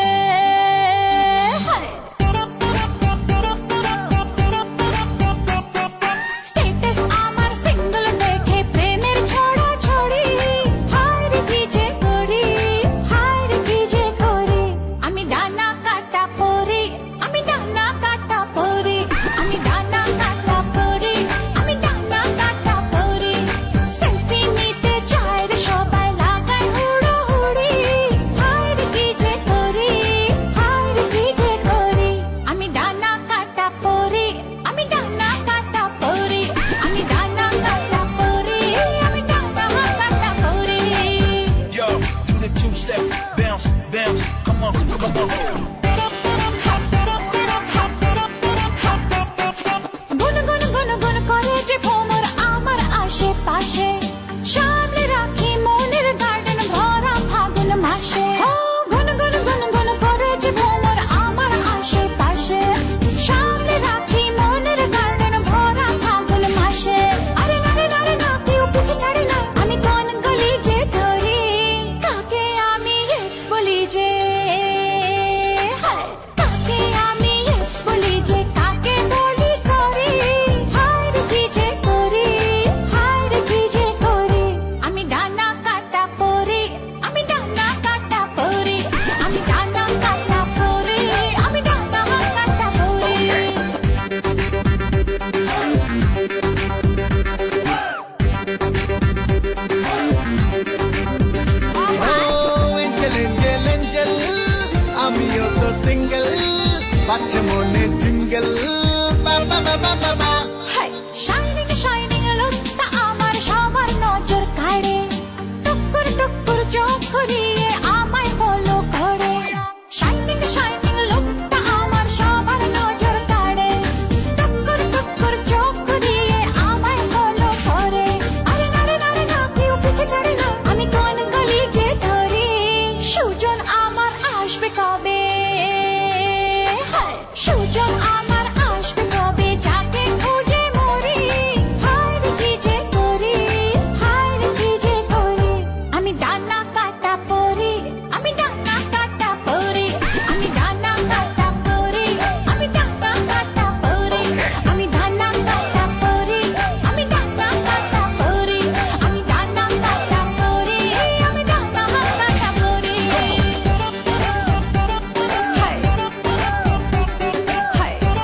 স্টেটাস আমার সিঙ্গল দেখে প্রেমের ছড়া ছড়ি, হায় রে কি যে করি, হায় রে কি যে করি। আমি ডানা কাটা পরি, আমি ডানা কাটা পরি, আমি ডানা কাটা পরি, আমি ডানা কাটা পরি। সেলফি নিতে চায় রে সবাই, লাগায় হুড়োহুড়ি, হায় রে কি যে করি, হায় রে কি যে করি। আমি ডানা কাটা পরি, আমি ডানা কাটা পরি, আমি ডানা কাটা পরি, আমি ডানা কাটা পরি। Yo, do the two step bounce, bounce, come on, come on. গুন গুন গুন গুন করে যে ভ্রমর আমার আশেপাশে, সামনে রাখি মনের গার্ডেন ভরা ফাগুন মাসে। ও গুন গুন গুন গুন করে যে ভ্রমর আমার আশেপাশে, সামনে রাখি মনের গার্ডেন ভরা ফাগুন মাসে। আরে নারে নারে না, কেউ পিছু ছাড়ে না, আমি কোন গলি যে ধরি, কাকে আমি ইয়েস বলি যে, হায়, কাকে আমি ইয়েস বলি যে, কাকে বলি করি, হায় রে কি যে করি, হায় রে কি যে করি। আমি ডানা কাটা পরি, আমি ডানা কাটা পরি, আমি ডানা কাটা পরি, আমি ডানা কাটা পরি। Oh, angel, angel, angel, আমিও তো সিঙ্গেল, বাচ্চা মনে জিঙ্গেল, বাবা বাবা বাবা। হাই শাইনিং শাইনিং লুকটা আমার সবার নজর কাড়ে, টুকুর টুকুর চোখ ঘুরিয়ে আমায় ফলো করে। শাইনিং শাইনিং লুকটা আমার সবার নজর কাড়ে, টুকুর টুকুর চোখ ঘুরিয়ে আমায় ফলো করে। আরে নারে নারে না, কেউ পিছে ছাড়ে না, আমি কোন গলি যে ধরি, সুজন আমার আসবে কবে, হায় সুজন আমার আসবে কবে, যাকে খুঁজে মরি, হায় রে কি যে করি, হায় রে কি যে করি। আমি ডানা কাটা পরি, আমি ডানা কাটা পরি, আমি ডানা কাটা পরি, আমি ডানা কাটা পরি, আমি ডানা কাটা পরি, আমি ডানা কাটা পরি, আমি ডানা কাটা পরি, আমি ডানা কাটা পরি। হায় হায়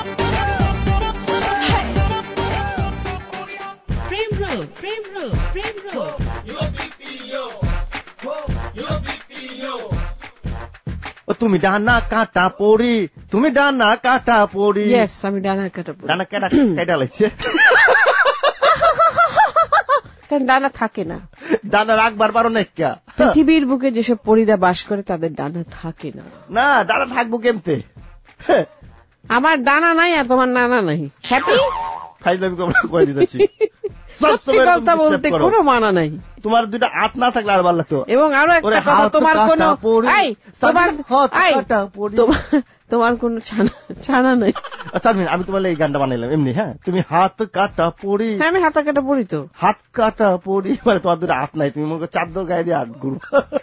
তুমি ডানা কাটা পড়ি, তুমি ডানা কাটা পড়ি। ইয়েস, আমি ডানা কাটা পড়ি। ডানা কাটা কেটে লাগছে, ডানা থাকে না। ডানা রাখবার পারো না? পৃথিবীর বুকে যেসব পরীরা বাস করে তাদের ডানা থাকে না। না, ডানা থাকবো কেমতে? আমার ডানা নাই আর তোমার নানা নাই। হ্যাপি ফাইজলামি করে দিতেছি। সত্যি কথা বলতে কোনো মানা নাই। তোমার দুইটা আট না থাকলে আর ভালো লাগতো। এবং আরো একটা কথা, তোমার কোন তোমার কোন ছানা নাই। আমি তোমার এই গানটা বানাইলাম এমনি। হ্যাঁ, তুমি হাত কাটা পড়ি। হ্যাঁ, আমি হাত কাটা পড়ি। তো হাত কাটা পড়ি মানে তোমার দুটো আট নাই, তুমি মনে চাদর গায়ে দিয়ে আট গুরু।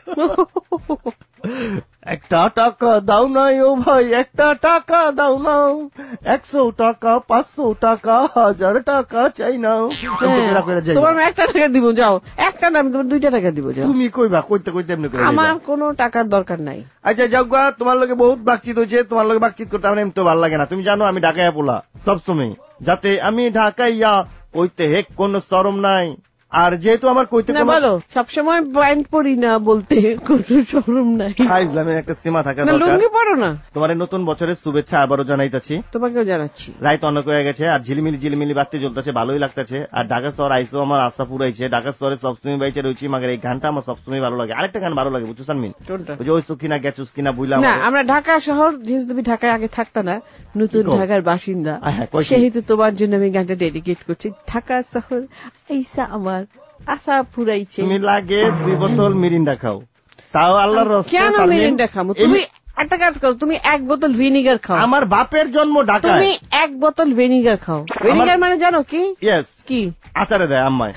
একটা টাকা দাও নাই ও ভাই, একটা টাকা দাও নাও, একশো টাকা, পাঁচশো টাকা, হাজার টাকা চাই নাও। তোমার একটা টাকা দিব, যাও। একটা না, আমি তোমার দুইটা টাকা দিব, যাও। তুমি কইবা কইতে কইতে এমনি করে। আমার কোনো টাকার দরকার নাই। আচ্ছা যাও গা, তোমার লগে বহুত বাকচিত হয়েছে, তোমার লগে বাকচিত করতে আমার এমনি তো ভালো লাগে না। তুমি জানো আমি ঢাকাইয়া পোলা সবসময়, যাতে আমি ঢাকাইয়া কইতে হেক কোন শরম নাই। আর যেহেতু আমার কইতে বলো সবসময় প্যান্ট পরি না বলতে কোনো শরম নাই। ইসলামের একটা সীমা থাকা দরকার। লুঙ্গি পরো না। তোমার নতুন বছরের শুভেচ্ছা আবারও জানাইতেছি। তোমাকেও জানাচ্ছি। রাত অনেক হয়ে গেছে আর ঝিলিমিলি ঝিলিমিলি বাতি জ্বলতেছে, ভালোই লাগতেছে। আর ঢাকা শহর আইসো, আমার আশা পুরাইছে। ঢাকা শহরে সবসময় বাইচে রয়েছি, মাগের এই গানটা আমার সবসময় ভালো লাগে। আরেকটা গান ভালো লাগে, বুঝছো সানমিন? ওই যে ওই সুখিনা গেছুস কিনা বুঝলাম না। আমরা ঢাকা শহর, যেহেতু তুমি ঢাকায় আগে থাকতা না, নতুন ঢাকার বাসিন্দা, সেহেতু তোমার জন্য আমি গানটা ডেডিকেট করছি। ঢাকা শহর আইসা আমার আশা ফুরাইছে। তুমি লাগে দুই বোতল মিরিন্ডা খাও, তাও আল্লাহর রাস্তায়। কেন মিরিন্ডা খাবো? তুমি একটা কাজ করো, তুমি এক বোতল ভিনিগার খাও। আমার বাপের জন্ম ঢাকায়, তুমি এক বোতল ভিনিগার খাও। ভিনিগার মানে জানো কি? ইয়েস, কি আচারে দেয় আম্মায়।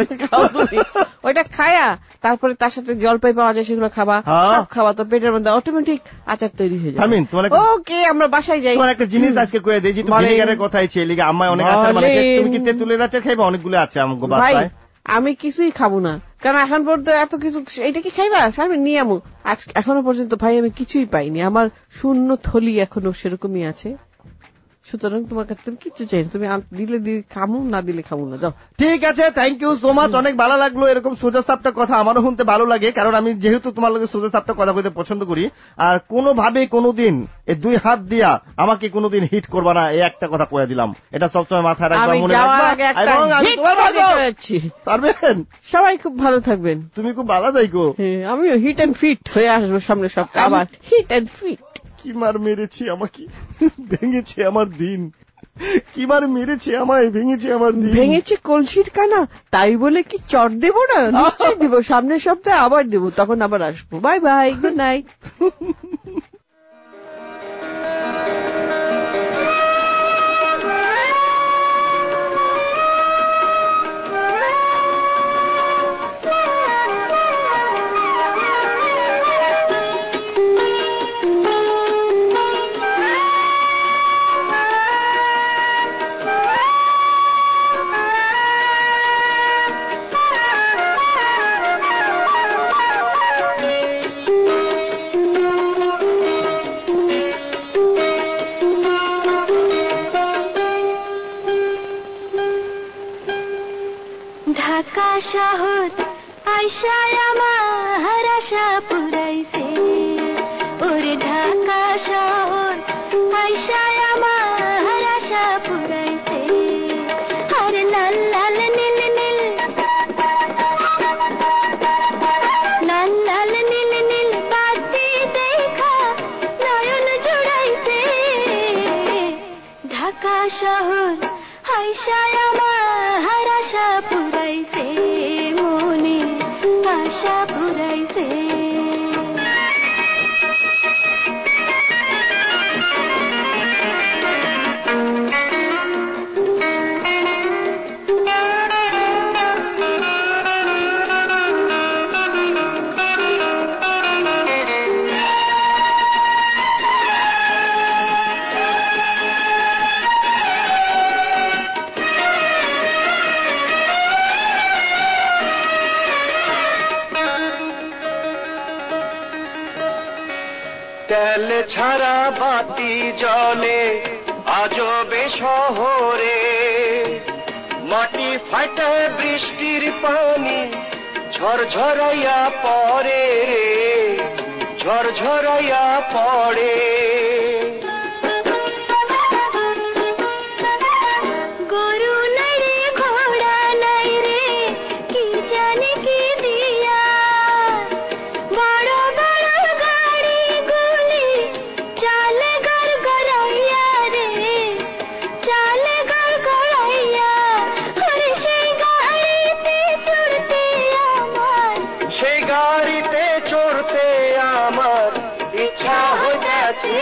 ওইটা খায়া তারপরে তার সাথে জলপাই পাওয়া যায়, সেগুলো খাবা, সব খাবা, তো পেটের মধ্যে অটোমেটিক আচার তৈরি হয়ে যাবে। ওকে, আমরা বাসায় যাই। তোমার একটা জিনিস আজকে কয়ে দেই, যে ভিনিগারের কথাই ছিল, আম্মায় অনেক আচার বানাইছে। তুমি কি তেঁতুলের আচার খাইবা? অনেকগুলো আছে আমাকে বাসায়। আমি কিছুই খাবো না, কারণ এখন পর্যন্ত এত কিছু। এটা কি খাইবা? আমি নিয়ে আমু। আজ এখনো পর্যন্ত ভাই আমি কিছুই পাইনি, আমার শূন্য থলি এখনো সেরকমই আছে। সুতরাং তোমার কাছে তুমি কিছু চাই, তুমি দিলে দিলে খামু, না দিলে খামু না, যাও। ঠিক আছে, থ্যাংক ইউ সো মাচ। অনেক ভালো লাগলো এরকম সোজা সাপটা কথা, আমারও শুনতে ভালো লাগে, কারণ আমি যেহেতু তোমার লগে সোজা সাপটা কথা কইতে পছন্দ করি। আর কোনোভাবে কোনোদিন এই দুই হাত দিয়া আমাকে কোনোদিন হিট করবা না, এই একটা কথা কয়ে দিলাম। এটা সবসময় মাথায় রাখবা, মনে রাখবা। এবং আমি তোমার পারবেন। সবাই খুব ভালো থাকবেন। তুমি খুব ভালো থাকো। আমিও হিট এন্ড ফিট হয়ে আসবো সামনে সপ্তাহে, আবার হিট এন্ড ফিট। কি মার মেরেছি আমাকে, ভেঙেছে আমার দিন। কি মার মেরেছে আমায়, ভেঙেছে আমার দিন। ভেঙেছে কলসির কানা, তাই বলে কি চট দেবো না? নিশ্চয়ই দেবো, সামনের সপ্তাহে আবার দেবো, তখন আবার আসবো। Bye bye, good night. Dhaka শহর আইসায় আমার আশা পুরাইছে, ওরে ঢাকা শহর আইসায় আমার আশা পুরাইছে। আরে লাল লাল নীল নীল, লাল লাল নীল নীল বাতি দেখা নয়ন জুড়াইছে। ঢাকা শহর আইসায় আমার আশা পুরাইছে, মনে আশা পুরাইছে। তেল ছাড়া বাতি জলে আজবে শহরে, মাটি ফাটায় বৃষ্টির পানি ঝরঝরাইয়া পরে রে, ঝরঝরাইয়া পড়ে গরু নাই রে ঘোড়া নাই রে কি জানি কি দিয়া বড় বড় গাড়ি গুলি চালে গড় গড়াইয়া রে চালে গড় গড়াইয়া আরে সেই গাড়িতে চড়তে আমার সেই গাড়িতে চড়তে আমার ইচ্ছা হইয়াছে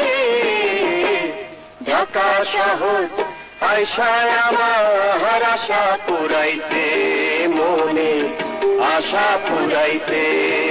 ঢাকা শহর আয়সায় আমার আশা পুরাইছে মনে আশা পুরাইছে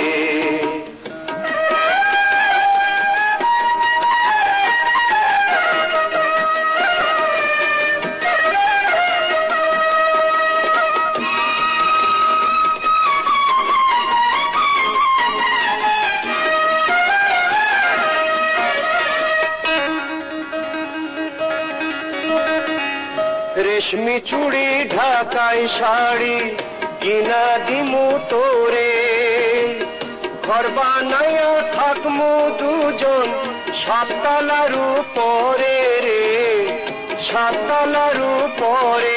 রেশমি চুড়ি ঢাকাই শাড়ি কিনা দিমু তোরে ঘর বানাইয়া থাকমু দুজন সাততলার উপরে রে সাততলার উপরে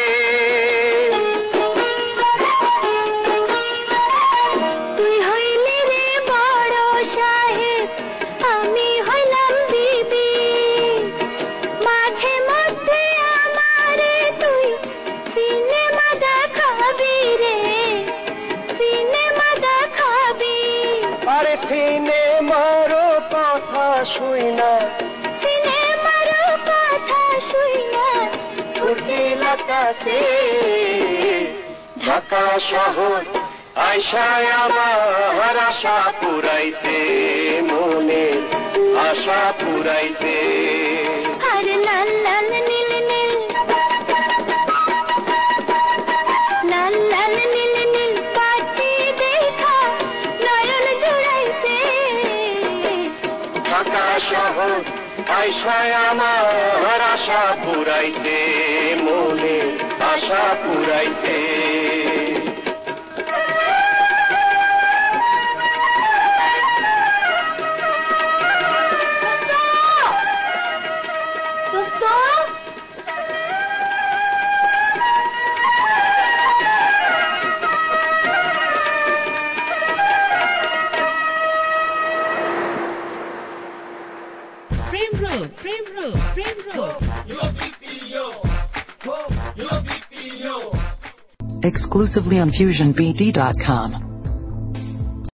তুই হইলি রে বড় সাহেব আমি হইলাম বিবি মাঝে মধ্যে আমারে তুই সিনেমা দেখাবি রে সিনেমা দেখাবি আরে সিনেমার কথা শুই না সিনেমার কথা শুই না ফুটিল আকাশে ঢাকা শহর আয়সায় আমার আশা পুরাইছে মনে আশা পুরাইছে আর লাল লাল নীল নীল লাল লাল নীল নীল পাটি দেখা নয়ন জুড়াইছে ঢাকা শহর আয়সায় আমার আশা পুরাইছে মনে আশা পুরাইছে Frame Road, Frame Road, Frame Road. Exclusively on fusion b d dot com.